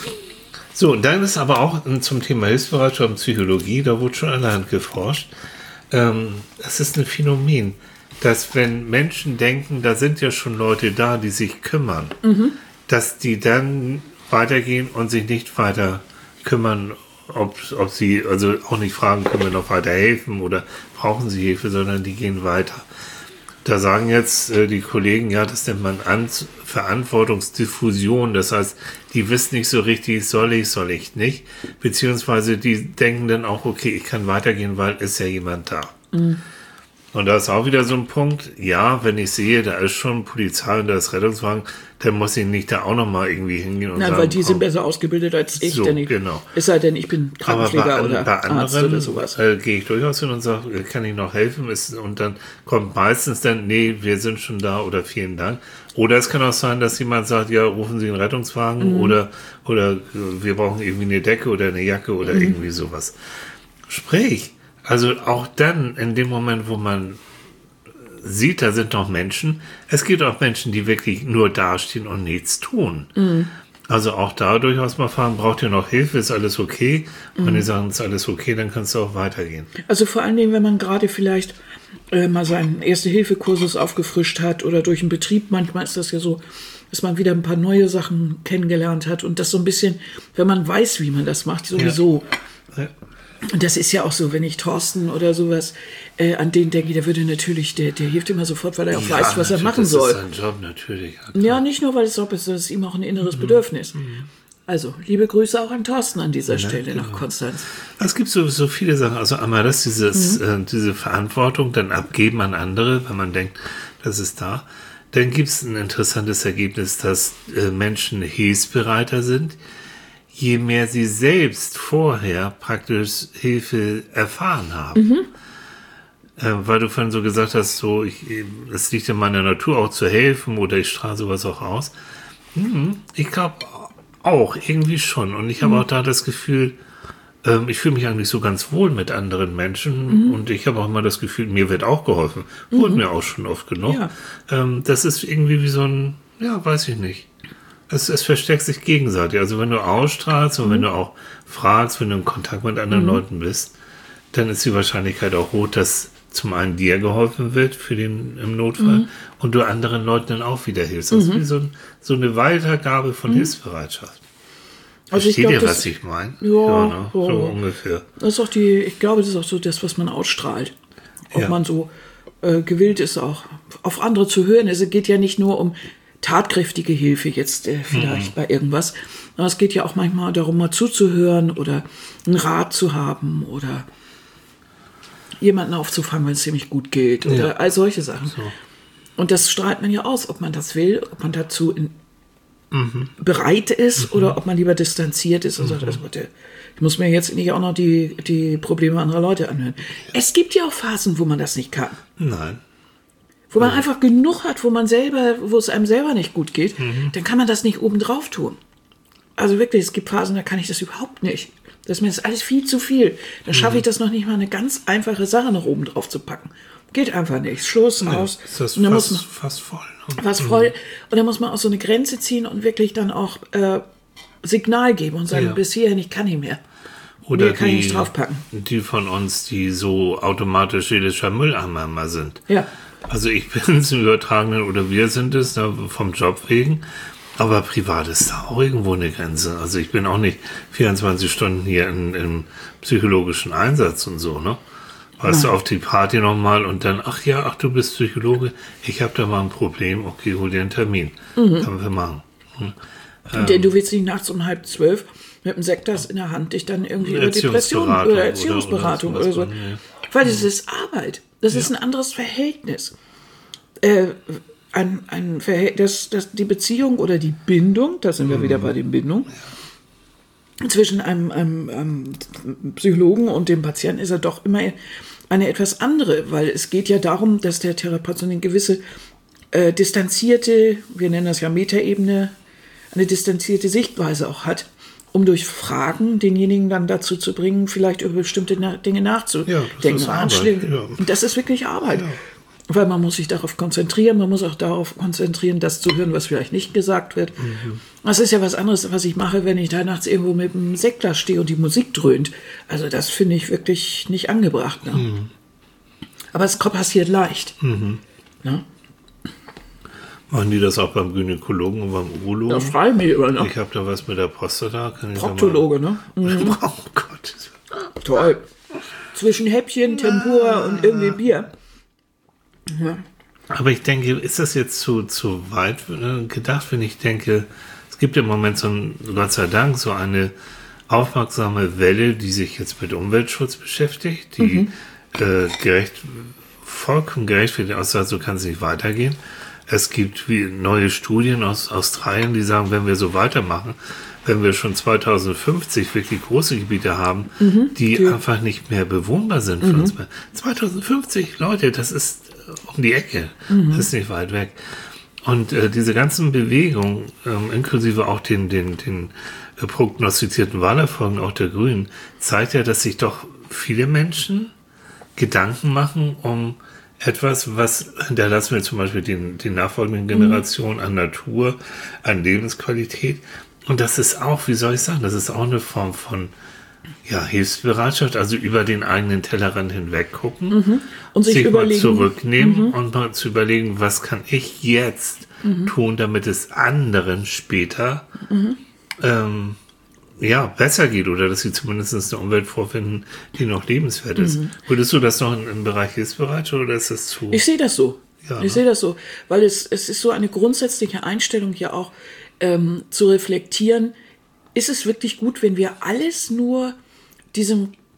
So, und dann ist aber auch zum Thema Hilfsbereitschaft und Psychologie, da wurde schon allerhand geforscht. Ähm, das ist ein Phänomen, dass wenn Menschen denken, da sind ja schon Leute da, die sich kümmern, mhm. dass die dann weitergehen und sich nicht weiter kümmern, ob, ob sie, also auch nicht fragen, können wir noch weiter helfen oder brauchen sie Hilfe, sondern die gehen weiter. Da sagen jetzt äh, die Kollegen, ja, das nennt man An- Verantwortungsdiffusion, das heißt, die wissen nicht so richtig, soll ich, soll ich nicht, beziehungsweise die denken dann auch, okay, ich kann weitergehen, weil ist ja jemand da. Mhm. Und da ist auch wieder so ein Punkt, ja, wenn ich sehe, da ist schon Polizei und da ist Rettungswagen, dann muss ich nicht da auch nochmal irgendwie hingehen und Nein, sagen, weil die sind besser ausgebildet als ich, so, denn ich, genau. Es sei denn, ich bin Krankenpfleger aber bei, oder bei Arzt anderen, oder sowas. Äh, gehe ich durchaus hin und sage, kann ich noch helfen? Ist, und dann kommt meistens dann, nee, wir sind schon da oder vielen Dank. Oder es kann auch sein, dass jemand sagt, ja, rufen Sie einen Rettungswagen mhm. oder, oder wir brauchen irgendwie eine Decke oder eine Jacke oder mhm. irgendwie sowas. Sprich, also auch dann, in dem Moment, wo man sieht, da sind noch Menschen. Es gibt auch Menschen, die wirklich nur dastehen und nichts tun. Mhm. Also auch da durchaus mal fragen, braucht ihr noch Hilfe, ist alles okay? Und wenn die sagen, ist alles okay, dann kannst du auch weitergehen. Also vor allen Dingen, wenn man gerade vielleicht äh, mal seinen Erste-Hilfe-Kursus aufgefrischt hat oder durch einen Betrieb, manchmal ist das ja so, dass man wieder ein paar neue Sachen kennengelernt hat und das so ein bisschen, wenn man weiß, wie man das macht, sowieso. Ja. Ja. Und das ist ja auch so, wenn ich Thorsten oder sowas äh, an den denke, der würde natürlich, der, der hilft immer sofort, weil er auch ja, weiß, was er machen soll. Das ist sein Job natürlich. Ja, nicht nur, weil es Job ist, das ist ihm auch ein inneres mhm. Bedürfnis. Mhm. Also, liebe Grüße auch an Thorsten an dieser ja, Stelle genau. nach Konstanz. Es gibt so, so viele Sachen. Also einmal das, dieses, mhm. äh, diese Verantwortung dann abgeben an andere, wenn man denkt, das ist da. dann gibt es ein interessantes Ergebnis, dass äh, Menschen hilfsbereiter sind, je mehr sie selbst vorher praktisch Hilfe erfahren haben. Mhm. Äh, weil du vorhin so gesagt hast, so ich, es liegt in meiner Natur auch zu helfen oder ich strahle sowas auch aus. Hm, ich glaube auch, irgendwie schon. Und ich habe mhm. auch da das Gefühl, ähm, ich fühle mich eigentlich so ganz wohl mit anderen Menschen mhm. und ich habe auch immer das Gefühl, mir wird auch geholfen. Wurde mhm. mir auch schon oft genug. Ja. Ähm, das ist irgendwie wie so ein, ja, weiß ich nicht. Es, es verstärkt sich gegenseitig. Also wenn du ausstrahlst und mhm. wenn du auch fragst, wenn du in Kontakt mit anderen mhm. Leuten bist, dann ist die Wahrscheinlichkeit auch hoch, dass zum einen dir geholfen wird für den im Notfall mhm. und du anderen Leuten dann auch wieder hilfst. Das mhm. ist wie so, ein, so eine Weitergabe von mhm. Hilfsbereitschaft. Also ich Versteht glaub, ihr, das, was ich meine? Ja, ja, ne? ja, so ungefähr. Das ist auch die, ich glaube, das ist auch so das, was man ausstrahlt. Ob ja. man so äh, gewillt ist, auch auf andere zu hören. Also es geht ja nicht nur um tatkräftige Hilfe jetzt äh, vielleicht mhm. bei irgendwas, aber es geht ja auch manchmal darum, mal zuzuhören oder einen Rat zu haben oder jemanden aufzufangen, wenn es ziemlich gut geht oder ja. all solche Sachen. So. Und das strahlt man ja aus, ob man das will, ob man dazu in, mhm. bereit ist mhm. oder ob man lieber distanziert ist und mhm. sagt, also bitte, ich muss mir jetzt nicht auch noch die, die Probleme anderer Leute anhören. Ja. Es gibt ja auch Phasen, wo man das nicht kann. Nein. Wo man ja. einfach genug hat, wo man selber, wo es einem selber nicht gut geht, mhm. dann kann man das nicht obendrauf tun. Also wirklich, es gibt Phasen, da kann ich das überhaupt nicht. Das ist mir das alles viel zu viel. Da schaffe ich das noch nicht mal, eine ganz einfache Sache noch oben drauf zu packen. Geht einfach nicht. Schluss, nee, aus. Ist das und dann fast, muss man, fast voll. Ne? Fast voll. Und dann muss man auch so eine Grenze ziehen und wirklich dann auch äh, Signal geben und sagen, ja. bis hierhin, ich kann nicht mehr. Oder mehr kann die, ich nicht draufpacken. Die von uns, die so automatisch jüdischer Mülleimer sind. Ja. Also ich bin es im Übertragenen oder wir sind es ne, vom Job wegen. Aber privat ist da auch irgendwo eine Grenze. Also ich bin auch nicht vierundzwanzig Stunden hier in, im psychologischen Einsatz und so, ne? Weißt du, auf die Party nochmal und dann, ach ja, ach du bist Psychologe, ich habe da mal ein Problem, okay, hol dir einen Termin. Mhm. Können wir machen. Hm. Ähm, Denn du willst nicht nachts um halb zwölf mit einem Sektas in der Hand dich dann irgendwie über Depressionen oder Erziehungsberatung oder, oder, oder so. Ja. Weil das ist Arbeit. Das ja. ist ein anderes Verhältnis. Äh, Ein, ein Verhältnis, das, die Beziehung oder die Bindung, da sind wir mhm. wieder bei den Bindungen, zwischen einem, einem, einem Psychologen und dem Patienten ist ja doch immer eine etwas andere, weil es geht ja darum, dass der Therapeut so eine gewisse äh, distanzierte, wir nennen das ja Metaebene, eine distanzierte Sichtweise auch hat, um durch Fragen denjenigen dann dazu zu bringen, vielleicht über bestimmte Na- Dinge nachzudenken. Ja, das ist Arbeit. Ja. Und das ist wirklich Arbeit. Ja. Weil man muss sich darauf konzentrieren, man muss auch darauf konzentrieren, das zu hören, was vielleicht nicht gesagt wird. Mhm. Das ist ja was anderes, was ich mache, wenn ich da nachts irgendwo mit einem Sektglas stehe und die Musik dröhnt. Also das finde ich wirklich nicht angebracht. Ne? Mhm. Aber es passiert leicht. Mhm. Ne? Machen die das auch beim Gynäkologen und beim Urologen? Da frage ich mich immer noch. Ich habe da was mit der Prostata. Proktologe, ne? Mhm. Oh Gott. Toll. Zwischen Häppchen, Tempura und irgendwie Bier. Ja. Aber ich denke, ist das jetzt zu, zu weit gedacht, wenn ich denke, es gibt im Moment so ein, Gott sei Dank, so eine aufmerksame Welle, die sich jetzt mit Umweltschutz beschäftigt, die mhm. äh, gerecht, vollkommen gerecht wird, außer so kann es nicht weitergehen. Es gibt wie neue Studien aus Australien, die sagen, wenn wir so weitermachen, wenn wir schon zweitausendfünfzig wirklich große Gebiete haben, mhm. die ja. einfach nicht mehr bewohnbar sind für mhm. uns. zweitausendfünfzig, Leute, das ist um die Ecke. Mhm. Das ist nicht weit weg. Und äh, diese ganzen Bewegungen, ähm, inklusive auch den, den, den äh, prognostizierten Wahlerfolgen auch der Grünen, zeigt ja, dass sich doch viele Menschen Gedanken machen um etwas, was hinterlassen wir zum Beispiel den, den nachfolgenden Generationen mhm. an Natur, an Lebensqualität. Und das ist auch, wie soll ich sagen, das ist auch eine Form von ja, Hilfsbereitschaft, also über den eigenen Tellerrand hinweg gucken, mhm. und sich, sich überlegen, mal zurücknehmen mhm. und mal zu überlegen, was kann ich jetzt mhm. tun, damit es anderen später mhm. ähm, ja, besser geht oder dass sie zumindest eine Umwelt vorfinden, die noch lebenswert ist. Mhm. Würdest du das noch im Bereich Hilfsbereitschaft oder ist das zu... Ich sehe das so. Ja, ich ne? sehe das so, weil es, es ist so eine grundsätzliche Einstellung ja auch ähm, zu reflektieren, ist es wirklich gut, wenn wir alles nur diesem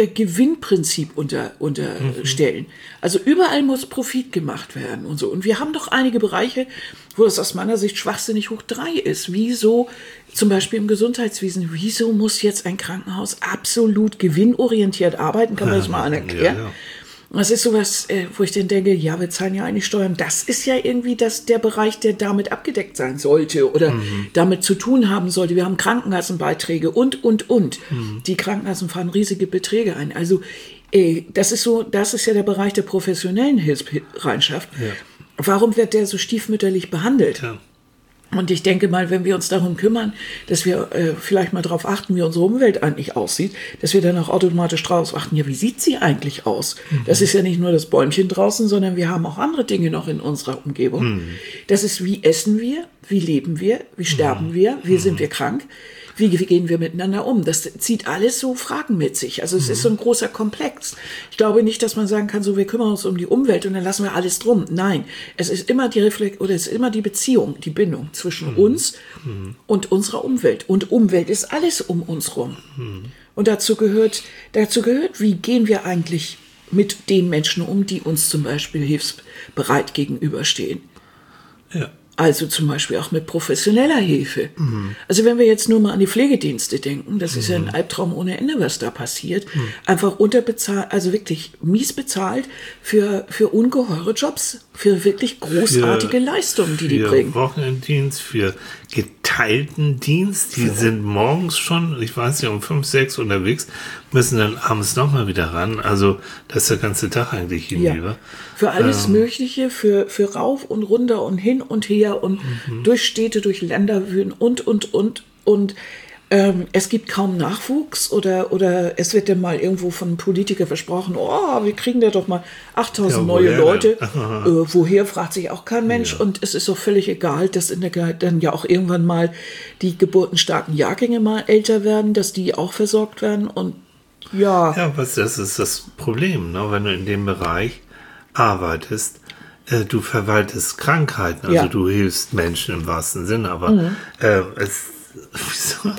äh, Gewinnprinzip unter, unterstellen. Mhm. Also überall muss Profit gemacht werden und so. Und wir haben doch einige Bereiche, wo das aus meiner Sicht schwachsinnig hoch drei ist. Wieso, zum Beispiel im Gesundheitswesen, wieso muss jetzt ein Krankenhaus absolut gewinnorientiert arbeiten? Kann man das mal erklären? Ja, ja. Das ist sowas, wo ich dann denke, ja, wir zahlen ja eigentlich Steuern. Das ist ja irgendwie das, der Bereich, der damit abgedeckt sein sollte oder mhm. damit zu tun haben sollte. Wir haben Krankenkassenbeiträge und, und, und. Mhm. Die Krankenkassen fahren riesige Beträge ein. Also äh, das ist so, das ist ja der Bereich der professionellen Hilfsbereitschaft. Ja. Warum wird der so stiefmütterlich behandelt? Ja. Und ich denke mal, wenn wir uns darum kümmern, dass wir äh, vielleicht mal darauf achten, wie unsere Umwelt eigentlich aussieht, dass wir dann auch automatisch darauf achten, ja, wie sieht sie eigentlich aus? Mhm. Das ist ja nicht nur das Bäumchen draußen, sondern wir haben auch andere Dinge noch in unserer Umgebung. Mhm. Das ist, wie essen wir, wie leben wir, wie sterben mhm. wir, wie mhm. sind wir krank, wie, wie gehen wir miteinander um? Das zieht alles so Fragen mit sich. Also es mhm. ist so ein großer Komplex. Ich glaube nicht, dass man sagen kann, so wir kümmern uns um die Umwelt und dann lassen wir alles drum. Nein, es ist immer die Reflekt oder es ist immer die Beziehung, die Bindung zwischen mhm. uns mhm. und unserer Umwelt. Und Umwelt ist alles um uns rum. Mhm. Und dazu gehört, dazu gehört, wie gehen wir eigentlich mit den Menschen um, die uns zum Beispiel hilfsbereit gegenüberstehen. Ja. Also zum Beispiel auch mit professioneller Hilfe. Mhm. Also wenn wir jetzt nur mal an die Pflegedienste denken, das mhm. ist ja ein Albtraum ohne Ende, was da passiert. Mhm. Einfach unterbezahlt, also wirklich mies bezahlt für, für ungeheure Jobs, für wirklich großartige für, Leistungen, die die bringen. Für Wochenenddienst, für geteilten Dienst, die für sind morgens schon, ich weiß nicht, um fünf, sechs unterwegs, müssen dann abends nochmal wieder ran. Also das ist der ganze Tag eigentlich hinüber. Ja. Für alles ähm. Mögliche, für, für rauf und runter und hin und her und mhm. durch Städte, durch Länder wühlen und, und, und. Und ähm, es gibt kaum Nachwuchs oder, oder es wird dann mal irgendwo von einem Politiker versprochen, oh, wir kriegen da doch mal achttausend ja, neue Leute. Äh, woher, fragt sich auch kein Mensch. Ja. Und es ist auch völlig egal, dass in der dann ja auch irgendwann mal die geburtenstarken Jahrgänge mal älter werden, dass die auch versorgt werden und ja. Ja, was, das ist das Problem, ne? Wenn du in dem Bereich arbeitest, äh, du verwaltest Krankheiten, also ja. du hilfst Menschen im wahrsten Sinne, aber mhm. äh, es, wieso?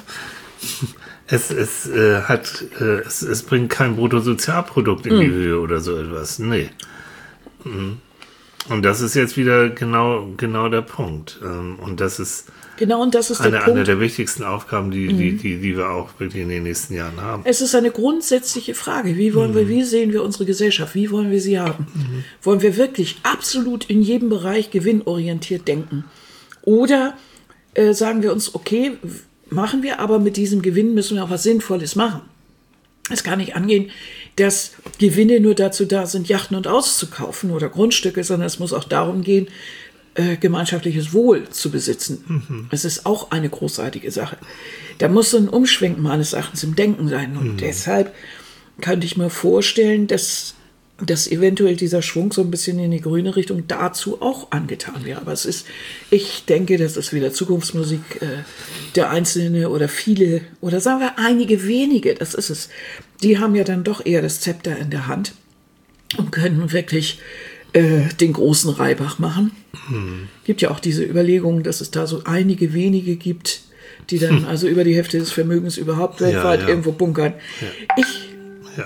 es, es äh, hat, äh, es, es bringt kein Bruttosozialprodukt in mhm. die Höhe oder so etwas, nee. Mhm. Und das ist jetzt wieder genau, genau der Punkt. Ähm, und das ist Genau, und das ist eine, der Punkt. Eine der wichtigsten Aufgaben, die, mhm. die, die, die wir auch wirklich in den nächsten Jahren haben. Es ist eine grundsätzliche Frage. Wie wollen mhm. wir, wie sehen wir unsere Gesellschaft? Wie wollen wir sie haben? Mhm. Wollen wir wirklich absolut in jedem Bereich gewinnorientiert denken? Oder äh, sagen wir uns, okay, machen wir, aber mit diesem Gewinn müssen wir auch was Sinnvolles machen. Es kann nicht angehen, dass Gewinne nur dazu da sind, Yachten und Autos zu kaufen oder Grundstücke, sondern es muss auch darum gehen, Äh, gemeinschaftliches Wohl zu besitzen. Mhm. Das ist auch eine großartige Sache. Da muss so ein Umschwenken meines Erachtens im Denken sein. Und mhm. deshalb könnte ich mir vorstellen, dass, dass eventuell dieser Schwung so ein bisschen in die grüne Richtung dazu auch angetan wäre. Aber es ist, ich denke, das ist wieder Zukunftsmusik. Äh, der Einzelne oder viele, oder sagen wir einige wenige, das ist es, die haben ja dann doch eher das Zepter in der Hand und können wirklich den großen Reibach machen. Hm. Gibt ja auch diese Überlegung, dass es da so einige wenige gibt, die dann hm. also über die Hälfte des Vermögens überhaupt weltweit ja, ja. irgendwo bunkern. Ja. Ich, ja.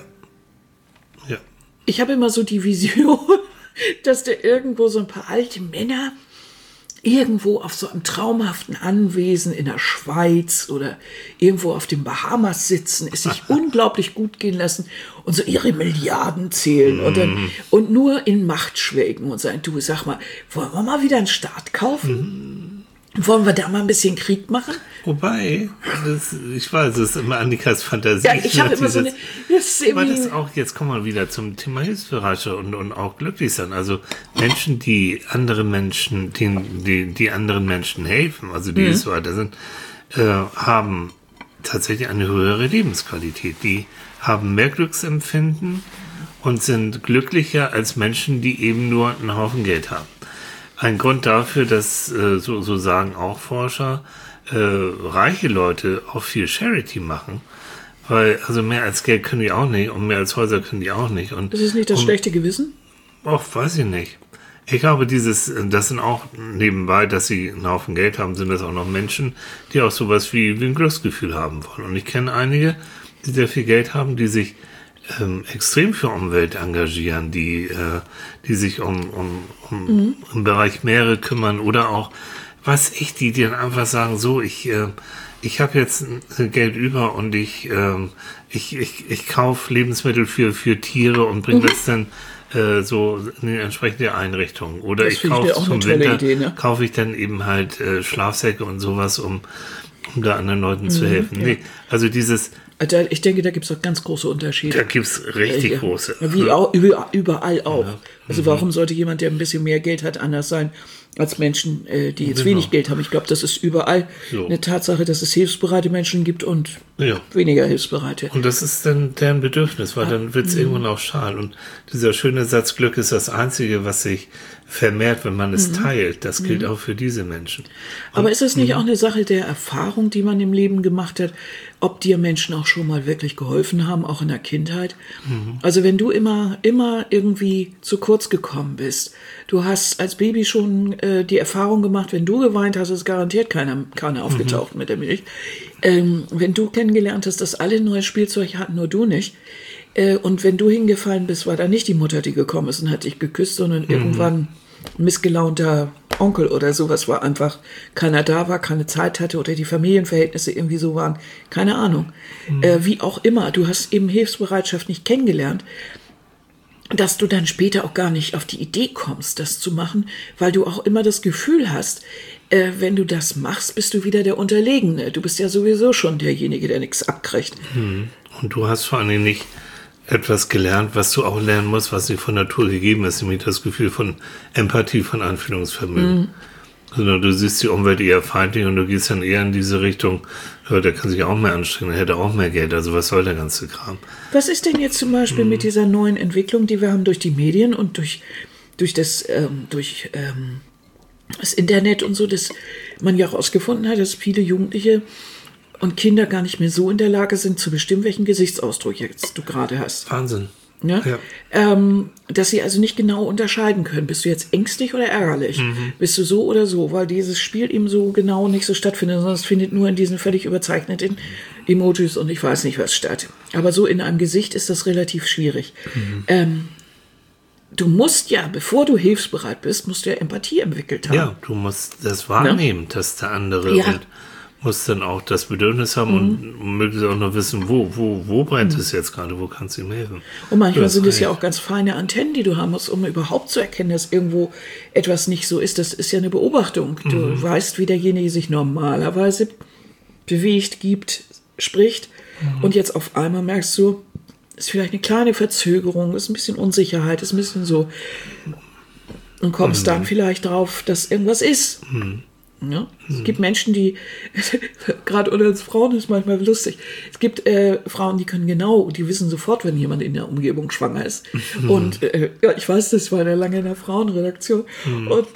Ja. ich habe immer so die Vision, dass da irgendwo so ein paar alte Männer irgendwo auf so einem traumhaften Anwesen in der Schweiz oder irgendwo auf den Bahamas sitzen, es sich unglaublich gut gehen lassen und so ihre Milliarden zählen und dann und nur in Macht schwelgen und sagen, du, sag mal, wollen wir mal wieder einen Staat kaufen? Wollen wir da mal ein bisschen Krieg machen? Wobei, das, ich weiß, es ist immer Annikas Fantasie. Ja, ich habe immer so eine... Das aber das auch, jetzt kommen wir wieder zum Thema Hilfsbereitschaft und, und auch glücklich sein. Also Menschen, die andere Menschen, die, die, die anderen Menschen helfen, also die mhm. es weiter sind, äh, haben tatsächlich eine höhere Lebensqualität. Die haben mehr Glücksempfinden und sind glücklicher als Menschen, die eben nur einen Haufen Geld haben. Ein Grund dafür, dass, äh, so, so sagen auch Forscher, äh, reiche Leute auch viel Charity machen, weil also mehr als Geld können die auch nicht und mehr als Häuser können die auch nicht. Und, ist es nicht das und, schlechte Gewissen? Auch weiß ich nicht. Ich glaube, dieses, das sind auch nebenbei, dass sie einen Haufen Geld haben, sind das auch noch Menschen, die auch sowas wie, wie ein Glücksgefühl haben wollen. Und ich kenne einige, die sehr viel Geld haben, die sich ähm, extrem für Umwelt engagieren, die, äh, die sich um, um, um mhm. im Bereich Meere kümmern oder auch, was ich, die, die dann einfach sagen, so, ich, äh, ich habe jetzt Geld über und ich, ähm, ich, ich, ich kaufe Lebensmittel für, für Tiere und bringe mhm. das dann äh, so in eine entsprechende Einrichtung. Oder das ich kaufe zum Winter, Idee, ne? kaufe ich dann eben halt äh, Schlafsäcke und sowas, um, um da anderen Leuten mhm, zu helfen. Ja. Nee, also dieses... Ich denke, da gibt es auch ganz große Unterschiede. Da gibt es richtig ja. große. Wie auch, überall auch. Ja. Also warum sollte jemand, der ein bisschen mehr Geld hat, anders sein als Menschen, die jetzt genau. wenig Geld haben? Ich glaube, das ist überall so. Eine Tatsache, dass es hilfsbereite Menschen gibt und ja. weniger hilfsbereite. Und das ist dann deren Bedürfnis, weil ja. dann wird es mhm. irgendwann auch schal. Und dieser schöne Satz, Glück ist das Einzige, was sich vermehrt, wenn man es mhm. teilt. Das gilt mhm. auch für diese Menschen. Und, aber ist es nicht mhm. auch eine Sache der Erfahrung, die man im Leben gemacht hat, ob dir Menschen auch schon mal wirklich geholfen haben, auch in der Kindheit? Mhm. Also wenn du immer, immer irgendwie zu kurz gekommen bist, du hast als Baby schon äh, die Erfahrung gemacht, wenn du geweint hast, ist garantiert keiner, keiner aufgetaucht mhm. mit der Milch. Ähm, wenn du kennengelernt hast, dass alle neues Spielzeug hatten, nur du nicht, äh, und wenn du hingefallen bist, war da nicht die Mutter, die gekommen ist und hat dich geküsst, sondern mhm. irgendwann missgelaunter Onkel oder sowas war einfach, keiner da war, keine Zeit hatte oder die Familienverhältnisse irgendwie so waren, keine Ahnung. Mhm. Äh, wie auch immer, du hast eben Hilfsbereitschaft nicht kennengelernt, dass du dann später auch gar nicht auf die Idee kommst, das zu machen, weil du auch immer das Gefühl hast, äh, wenn du das machst, bist du wieder der Unterlegene. Du bist ja sowieso schon derjenige, der nichts abkriegt. Mhm. Und du hast vor allem nicht etwas gelernt, was du auch lernen musst, was dir von Natur gegeben ist, nämlich das Gefühl von Empathie, von Anfühlungsvermögen. Mhm. Sondern du siehst die Umwelt eher feindlich und du gehst dann eher in diese Richtung, ja, der kann sich auch mehr anstrengen, der hätte auch mehr Geld, also was soll der ganze Kram? Was ist denn jetzt zum Beispiel mhm. mit dieser neuen Entwicklung, die wir haben durch die Medien und durch, durch, das, ähm, durch ähm, das Internet und so, dass man ja auch herausgefunden hat, dass viele Jugendliche und Kinder gar nicht mehr so in der Lage sind, zu bestimmen, welchen Gesichtsausdruck jetzt du gerade hast. Wahnsinn. Ja? Ja. Ähm, dass sie also nicht genau unterscheiden können. Bist du jetzt ängstlich oder ärgerlich? Mhm. Bist du so oder so? Weil dieses Spiel eben so genau nicht so stattfindet, sondern es findet nur in diesen völlig überzeichneten Emojis und ich weiß nicht was statt. Aber so in einem Gesicht ist das relativ schwierig. Mhm. Ähm, du musst ja, bevor du hilfsbereit bist, musst du ja Empathie entwickelt haben. Ja, du musst das wahrnehmen, ja? Dass der andere... Ja. Und muss dann auch das Bedürfnis haben mhm. und möglichst auch noch wissen, wo, wo, wo brennt mhm. es jetzt gerade, wo kannst du ihm helfen. Und manchmal sind es ja auch ganz feine Antennen, die du haben musst, um überhaupt zu erkennen, dass irgendwo etwas nicht so ist. Das ist ja eine Beobachtung. Du mhm. weißt, wie derjenige sich normalerweise bewegt, gibt, spricht mhm. und jetzt auf einmal merkst du, ist vielleicht eine kleine Verzögerung, ist ein bisschen Unsicherheit, ist ein bisschen so und kommst mhm. dann vielleicht drauf, dass irgendwas ist. Mhm. Ja, es mhm. gibt Menschen, die, gerade unter uns Frauen ist manchmal lustig, es gibt äh, Frauen, die können genau, die wissen sofort, wenn jemand in der Umgebung schwanger ist. Mhm. Und äh, ja, ich weiß, das war ja lange in der Frauenredaktion. Mhm. Und,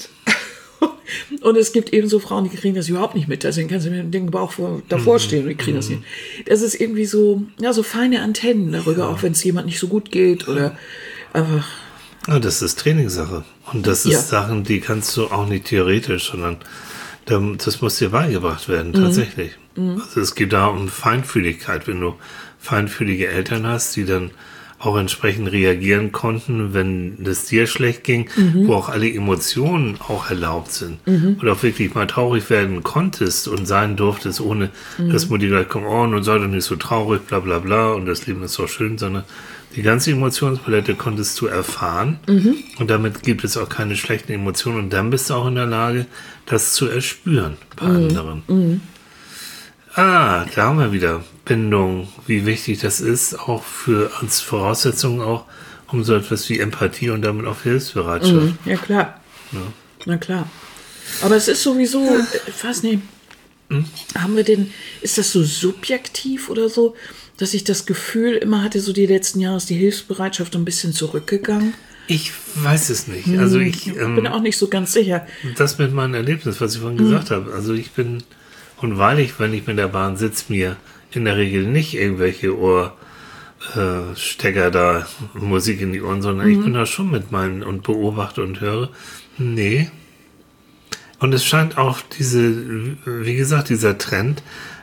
und es gibt eben so Frauen, die kriegen das überhaupt nicht mit. Deswegen kannst du mit dem Bauch vor, davor mhm. stehen und die kriegen mhm. das nicht. Das ist irgendwie so, ja, so feine Antennen darüber, ja. auch wenn es jemand nicht so gut geht oder einfach. Ja, das ist Trainingssache. Und das ist ja. Sachen, die kannst du auch nicht theoretisch, sondern das muss dir beigebracht werden, tatsächlich. Mhm. Also es geht da um Feinfühligkeit, wenn du feinfühlige Eltern hast, die dann auch entsprechend reagieren konnten, wenn es dir schlecht ging, mhm. wo auch alle Emotionen auch erlaubt sind. Mhm. Und auch wirklich mal traurig werden konntest und sein durftest, ohne mhm. dass Mutti gleich kommt, oh, nun sei doch nicht so traurig, bla bla bla, und das Leben ist so schön, sondern die ganze Emotionspalette konntest du erfahren mhm. und damit gibt es auch keine schlechten Emotionen und dann bist du auch in der Lage, das zu erspüren bei mhm. anderen. Mhm. Ah, da haben wir wieder Bindung, wie wichtig das ist, auch für als Voraussetzung auch um so etwas wie Empathie und damit auch Hilfsbereitschaft. Mhm. Ja, klar. Ja. Na klar. Aber es ist sowieso, ich weiß nicht, hm? haben wir denn, ist das so subjektiv oder so, dass ich das Gefühl immer hatte, so die letzten Jahre ist die Hilfsbereitschaft ein bisschen zurückgegangen? Ich weiß es nicht. Also ich ich bin ähm, auch nicht so ganz sicher. Das mit meinem Erlebnis, was ich vorhin hm. gesagt habe. Also ich bin, und weil ich, wenn ich mit der Bahn sitze, mir in der Regel nicht irgendwelche Ohrstecker äh, da Musik in die Ohren, sondern mhm. ich bin da schon mit meinen und beobachte und höre. Nee. Und es scheint auch diese, wie gesagt, dieser Trend,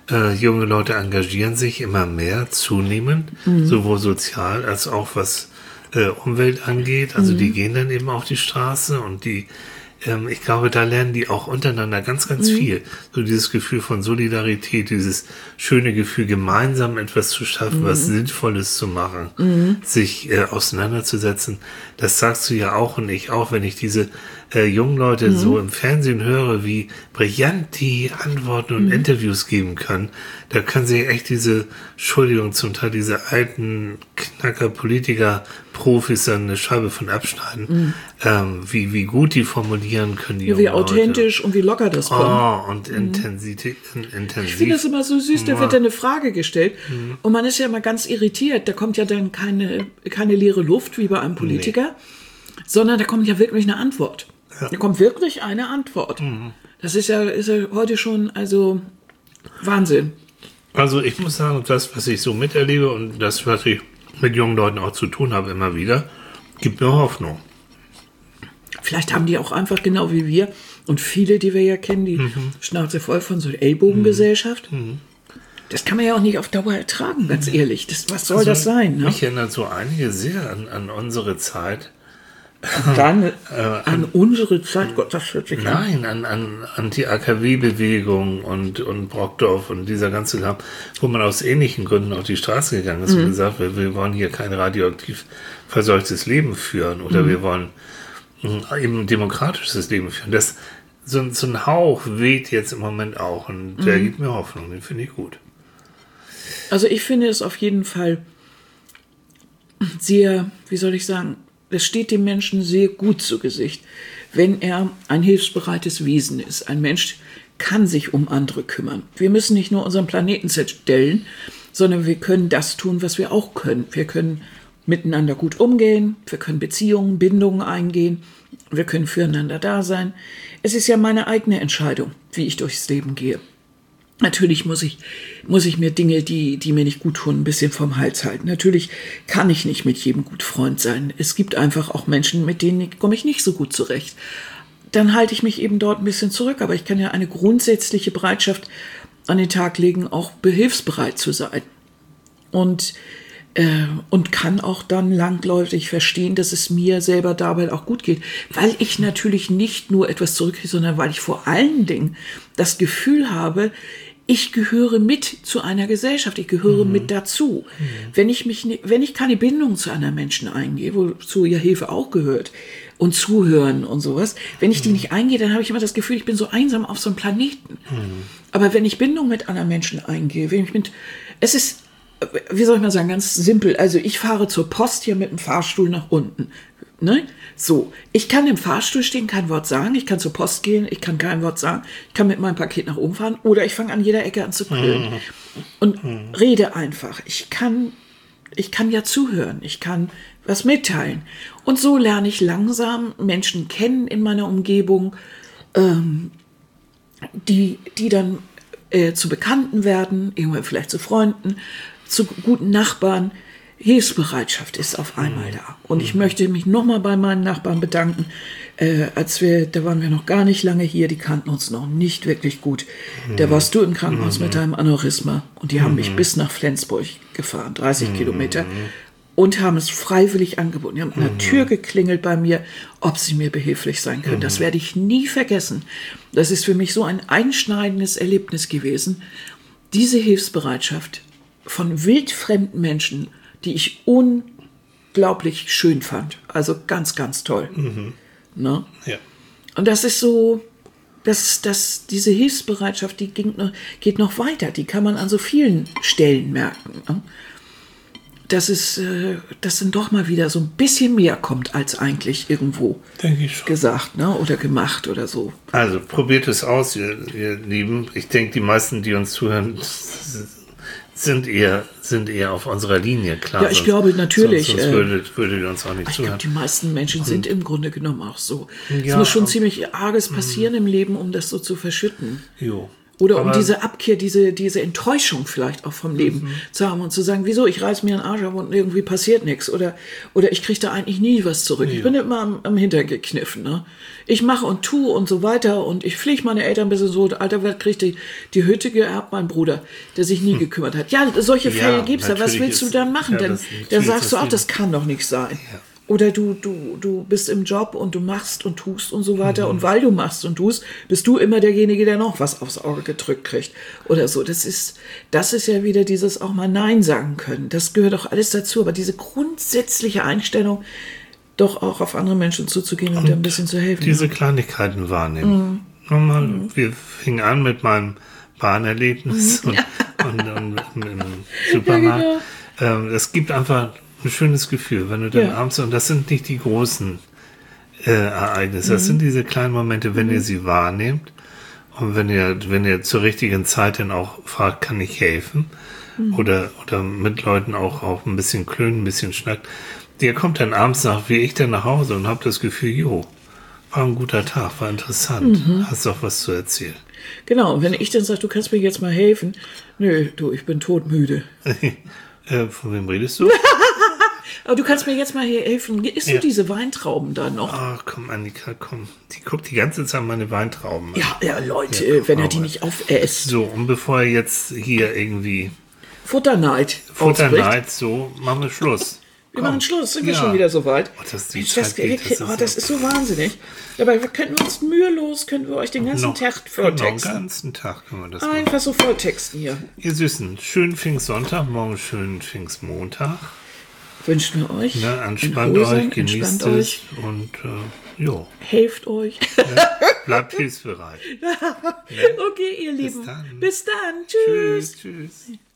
Äh, junge Leute engagieren sich immer mehr, zunehmend, mhm. sowohl sozial als auch was äh, Umwelt angeht. Also mhm. die gehen dann eben auf die Straße und die ähm, ich glaube, da lernen die auch untereinander ganz, ganz mhm. viel. So dieses Gefühl von Solidarität, dieses schöne Gefühl, gemeinsam etwas zu schaffen, mhm. was Sinnvolles zu machen, mhm. sich äh, auseinanderzusetzen. Das sagst du ja auch und ich auch, wenn ich diese äh, jungen Leute mhm. so im Fernsehen höre, wie brillant die Antworten und mhm. Interviews geben können. Da können sie echt diese, Entschuldigung, zum Teil diese alten Knacker, Politiker, Profis dann eine Scheibe von abschneiden, mhm. ähm, wie, wie gut die formulieren können. Die ja, wie authentisch Leute. Und wie locker das kommt. Oh, und mhm. Intensität, intensiv. Ich finde das immer so süß, da wird dann eine Frage gestellt mhm. und man ist ja immer ganz irritiert. Da kommt ja dann keine, keine leere Luft, wie bei einem Politiker, nee. sondern da kommt ja wirklich eine Antwort. Ja. Da kommt wirklich eine Antwort. Mhm. Das ist ja, ist ja heute schon, also Wahnsinn. Also ich muss sagen, das, was ich so miterlebe und das, was ich mit jungen Leuten auch zu tun habe, immer wieder, gibt mir Hoffnung. Vielleicht haben die auch einfach genau wie wir und viele, die wir ja kennen, die mhm. Schnauze voll von so Ellbogengesellschaft. Mhm. Das kann man ja auch nicht auf Dauer ertragen, ganz ehrlich. Das, was soll also, das sein? Ne? Mich erinnert so einige sehr an, an unsere Zeit. Dann äh, an unsere Zeit, Gott, das hört sich Nein, an, an, an die A K W-Bewegung und, und Brockdorf und dieser ganze Kram, wo man aus ähnlichen Gründen auf die Straße gegangen ist mhm. und gesagt, wir, wir wollen hier kein radioaktiv verseuchtes Leben führen oder mhm. wir wollen mh, eben ein demokratisches Leben führen. Das, so, so ein Hauch weht jetzt im Moment auch und mhm. der gibt mir Hoffnung, den finde ich gut. Also ich finde es auf jeden Fall sehr, wie soll ich sagen, das steht dem Menschen sehr gut zu Gesicht, wenn er ein hilfsbereites Wesen ist. Ein Mensch kann sich um andere kümmern. Wir müssen nicht nur unseren Planeten zerstellen, sondern wir können das tun, was wir auch können. Wir können miteinander gut umgehen, wir können Beziehungen, Bindungen eingehen, wir können füreinander da sein. Es ist ja meine eigene Entscheidung, wie ich durchs Leben gehe. Natürlich muss ich, muss ich mir Dinge, die, die mir nicht gut tun, ein bisschen vom Hals halten. Natürlich kann ich nicht mit jedem gut Freund sein. Es gibt einfach auch Menschen, mit denen komme ich nicht so gut zurecht. Dann halte ich mich eben dort ein bisschen zurück. Aber ich kann ja eine grundsätzliche Bereitschaft an den Tag legen, auch behilfsbereit zu sein. Und, äh, und kann auch dann langläufig verstehen, dass es mir selber dabei auch gut geht. Weil ich natürlich nicht nur etwas zurückkriege, sondern weil ich vor allen Dingen das Gefühl habe, ich gehöre mit zu einer Gesellschaft, ich gehöre mhm. mit dazu. Mhm. Wenn ich mich, wenn ich keine Bindung zu einer Menschen eingehe, wozu ja Hilfe auch gehört, und zuhören und sowas, wenn ich mhm. die nicht eingehe, dann habe ich immer das Gefühl, ich bin so einsam auf so einem Planeten. Mhm. Aber wenn ich Bindung mit anderen Menschen eingehe, wenn ich mit, es ist, wie soll ich mal sagen, ganz simpel. Also ich fahre zur Post hier mit dem Fahrstuhl nach unten. Ne? So, ich kann im Fahrstuhl stehen, kein Wort sagen, ich kann zur Post gehen, ich kann kein Wort sagen, ich kann mit meinem Paket nach oben fahren oder ich fange an jeder Ecke an zu brüllen mhm. und mhm. rede einfach. Ich kann, ich kann ja zuhören, ich kann was mitteilen. Und so lerne ich langsam Menschen kennen in meiner Umgebung, ähm, die, die dann äh, zu Bekannten werden, irgendwann vielleicht zu Freunden, zu guten Nachbarn. Hilfsbereitschaft ist auf einmal da. Und ich möchte mich nochmal bei meinen Nachbarn bedanken. Äh, als wir, da waren wir noch gar nicht lange hier, die kannten uns noch nicht wirklich gut. Da warst du im Krankenhaus mit deinem Aneurysma und die haben mich bis nach Flensburg gefahren, dreißig Kilometer, und haben es freiwillig angeboten. Die haben an der Tür geklingelt bei mir, ob sie mir behilflich sein können. Das werde ich nie vergessen. Das ist für mich so ein einschneidendes Erlebnis gewesen. Diese Hilfsbereitschaft von wildfremden Menschen, die ich unglaublich schön fand. Also ganz, ganz toll. Mhm. Ne? Ja. Und das ist so, dass, dass diese Hilfsbereitschaft, die ging noch, geht noch weiter. Die kann man an so vielen Stellen merken. Ne? Dass es, äh, dass dann doch mal wieder so ein bisschen mehr kommt, als eigentlich irgendwo gesagt, ne? Oder gemacht oder so. Also probiert es aus, ihr, ihr Lieben. Ich denke, die meisten, die uns zuhören, sind eher, sind eher auf unserer Linie, klar. Ja, ich sonst, glaube natürlich. Sonst, sonst würdet, würdet ihr uns auch nicht ich zuhören. Ich glaube, die meisten Menschen sind hm. im Grunde genommen auch so. Ja, es muss schon ziemlich Arges passieren hm. im Leben, um das so zu verschütten. Jo. Oder um Aber- diese Abkehr, diese, diese Enttäuschung vielleicht auch vom Leben Mhm. zu haben und zu sagen, wieso, ich reiß mir einen Arsch ab und irgendwie passiert nichts. Oder, oder ich kriege da eigentlich nie was zurück. Ich bin immer am, am Hintern gekniffen. Ne? Ich mache und tue und so weiter und ich pflege meine Eltern bis in so alter Welt, kriegt die, die Hütte geerbt, mein Bruder, der sich nie gekümmert hat. Ja, solche Ja, Fälle gibt's da. Was natürlich willst du ist- dann machen? ja, Denn das- dann natürlich sagst ist du das auch, Leben- das kann doch nicht sein. Ja. Oder du, du, du bist im Job und du machst und tust und so weiter. Mhm. Und weil du machst und tust, bist du immer derjenige, der noch was aufs Auge gedrückt kriegt. Oder so. Das ist, das ist ja wieder dieses auch mal Nein sagen können. Das gehört doch alles dazu. Aber diese grundsätzliche Einstellung, doch auch auf andere Menschen zuzugehen und, dir ein bisschen zu helfen. Diese Kleinigkeiten wahrnehmen. Nochmal, wir fingen an mit meinem Bahnerlebnis und, und, und im Supermarkt. Ja, ähm, es gibt einfach ein schönes Gefühl, wenn du dann Ja. abends, und das sind nicht die großen äh, Ereignisse, das sind diese kleinen Momente, wenn ihr sie wahrnehmt und wenn ihr, wenn ihr zur richtigen Zeit dann auch fragt, kann ich helfen? Oder, oder mit Leuten auch, auch ein bisschen klönen, ein bisschen schnackt. Ihr kommt dann abends nach, wie ich dann nach Hause und habt das Gefühl, jo, war ein guter Tag, war interessant, hast auch was zu erzählen. Genau, und wenn ich dann sage, du kannst mir jetzt mal helfen, nö, du, ich bin todmüde. äh, von wem redest du? Aber du kannst mir jetzt mal hier helfen. Isst Ja. du diese Weintrauben da noch? Ach, komm, Annika, komm. Die guckt die ganze Zeit meine Weintrauben an. Ja, ja, Leute, Ja, äh, wenn er die aber- nicht aufesst. So, und bevor er jetzt hier irgendwie Futterneid. ausbricht. Futterneid, so, machen wir Schluss. Wir Komm. machen Schluss, sind wir Ja. schon wieder so weit. Oh, das, die Mensch, Zeit das, geht, das, oh, das ja- ist so wahnsinnig. Dabei könnten wir uns mühelos, könnten wir euch den ganzen noch, Tag genau, den volltexten. ganzen Tag können wir das machen. Einfach so volltexten hier. Ihr Süßen, schönen Pfingstsonntag, morgen schönen Pfingstmontag. Wünschen wir euch. Ne, entspannt Erholsam, euch, genießt entspannt es euch, und äh, jo, helft euch. bleibt hilfsbereit. Okay, ihr Lieben. dann. Bis dann. Tschüss. Tschüss, tschüss.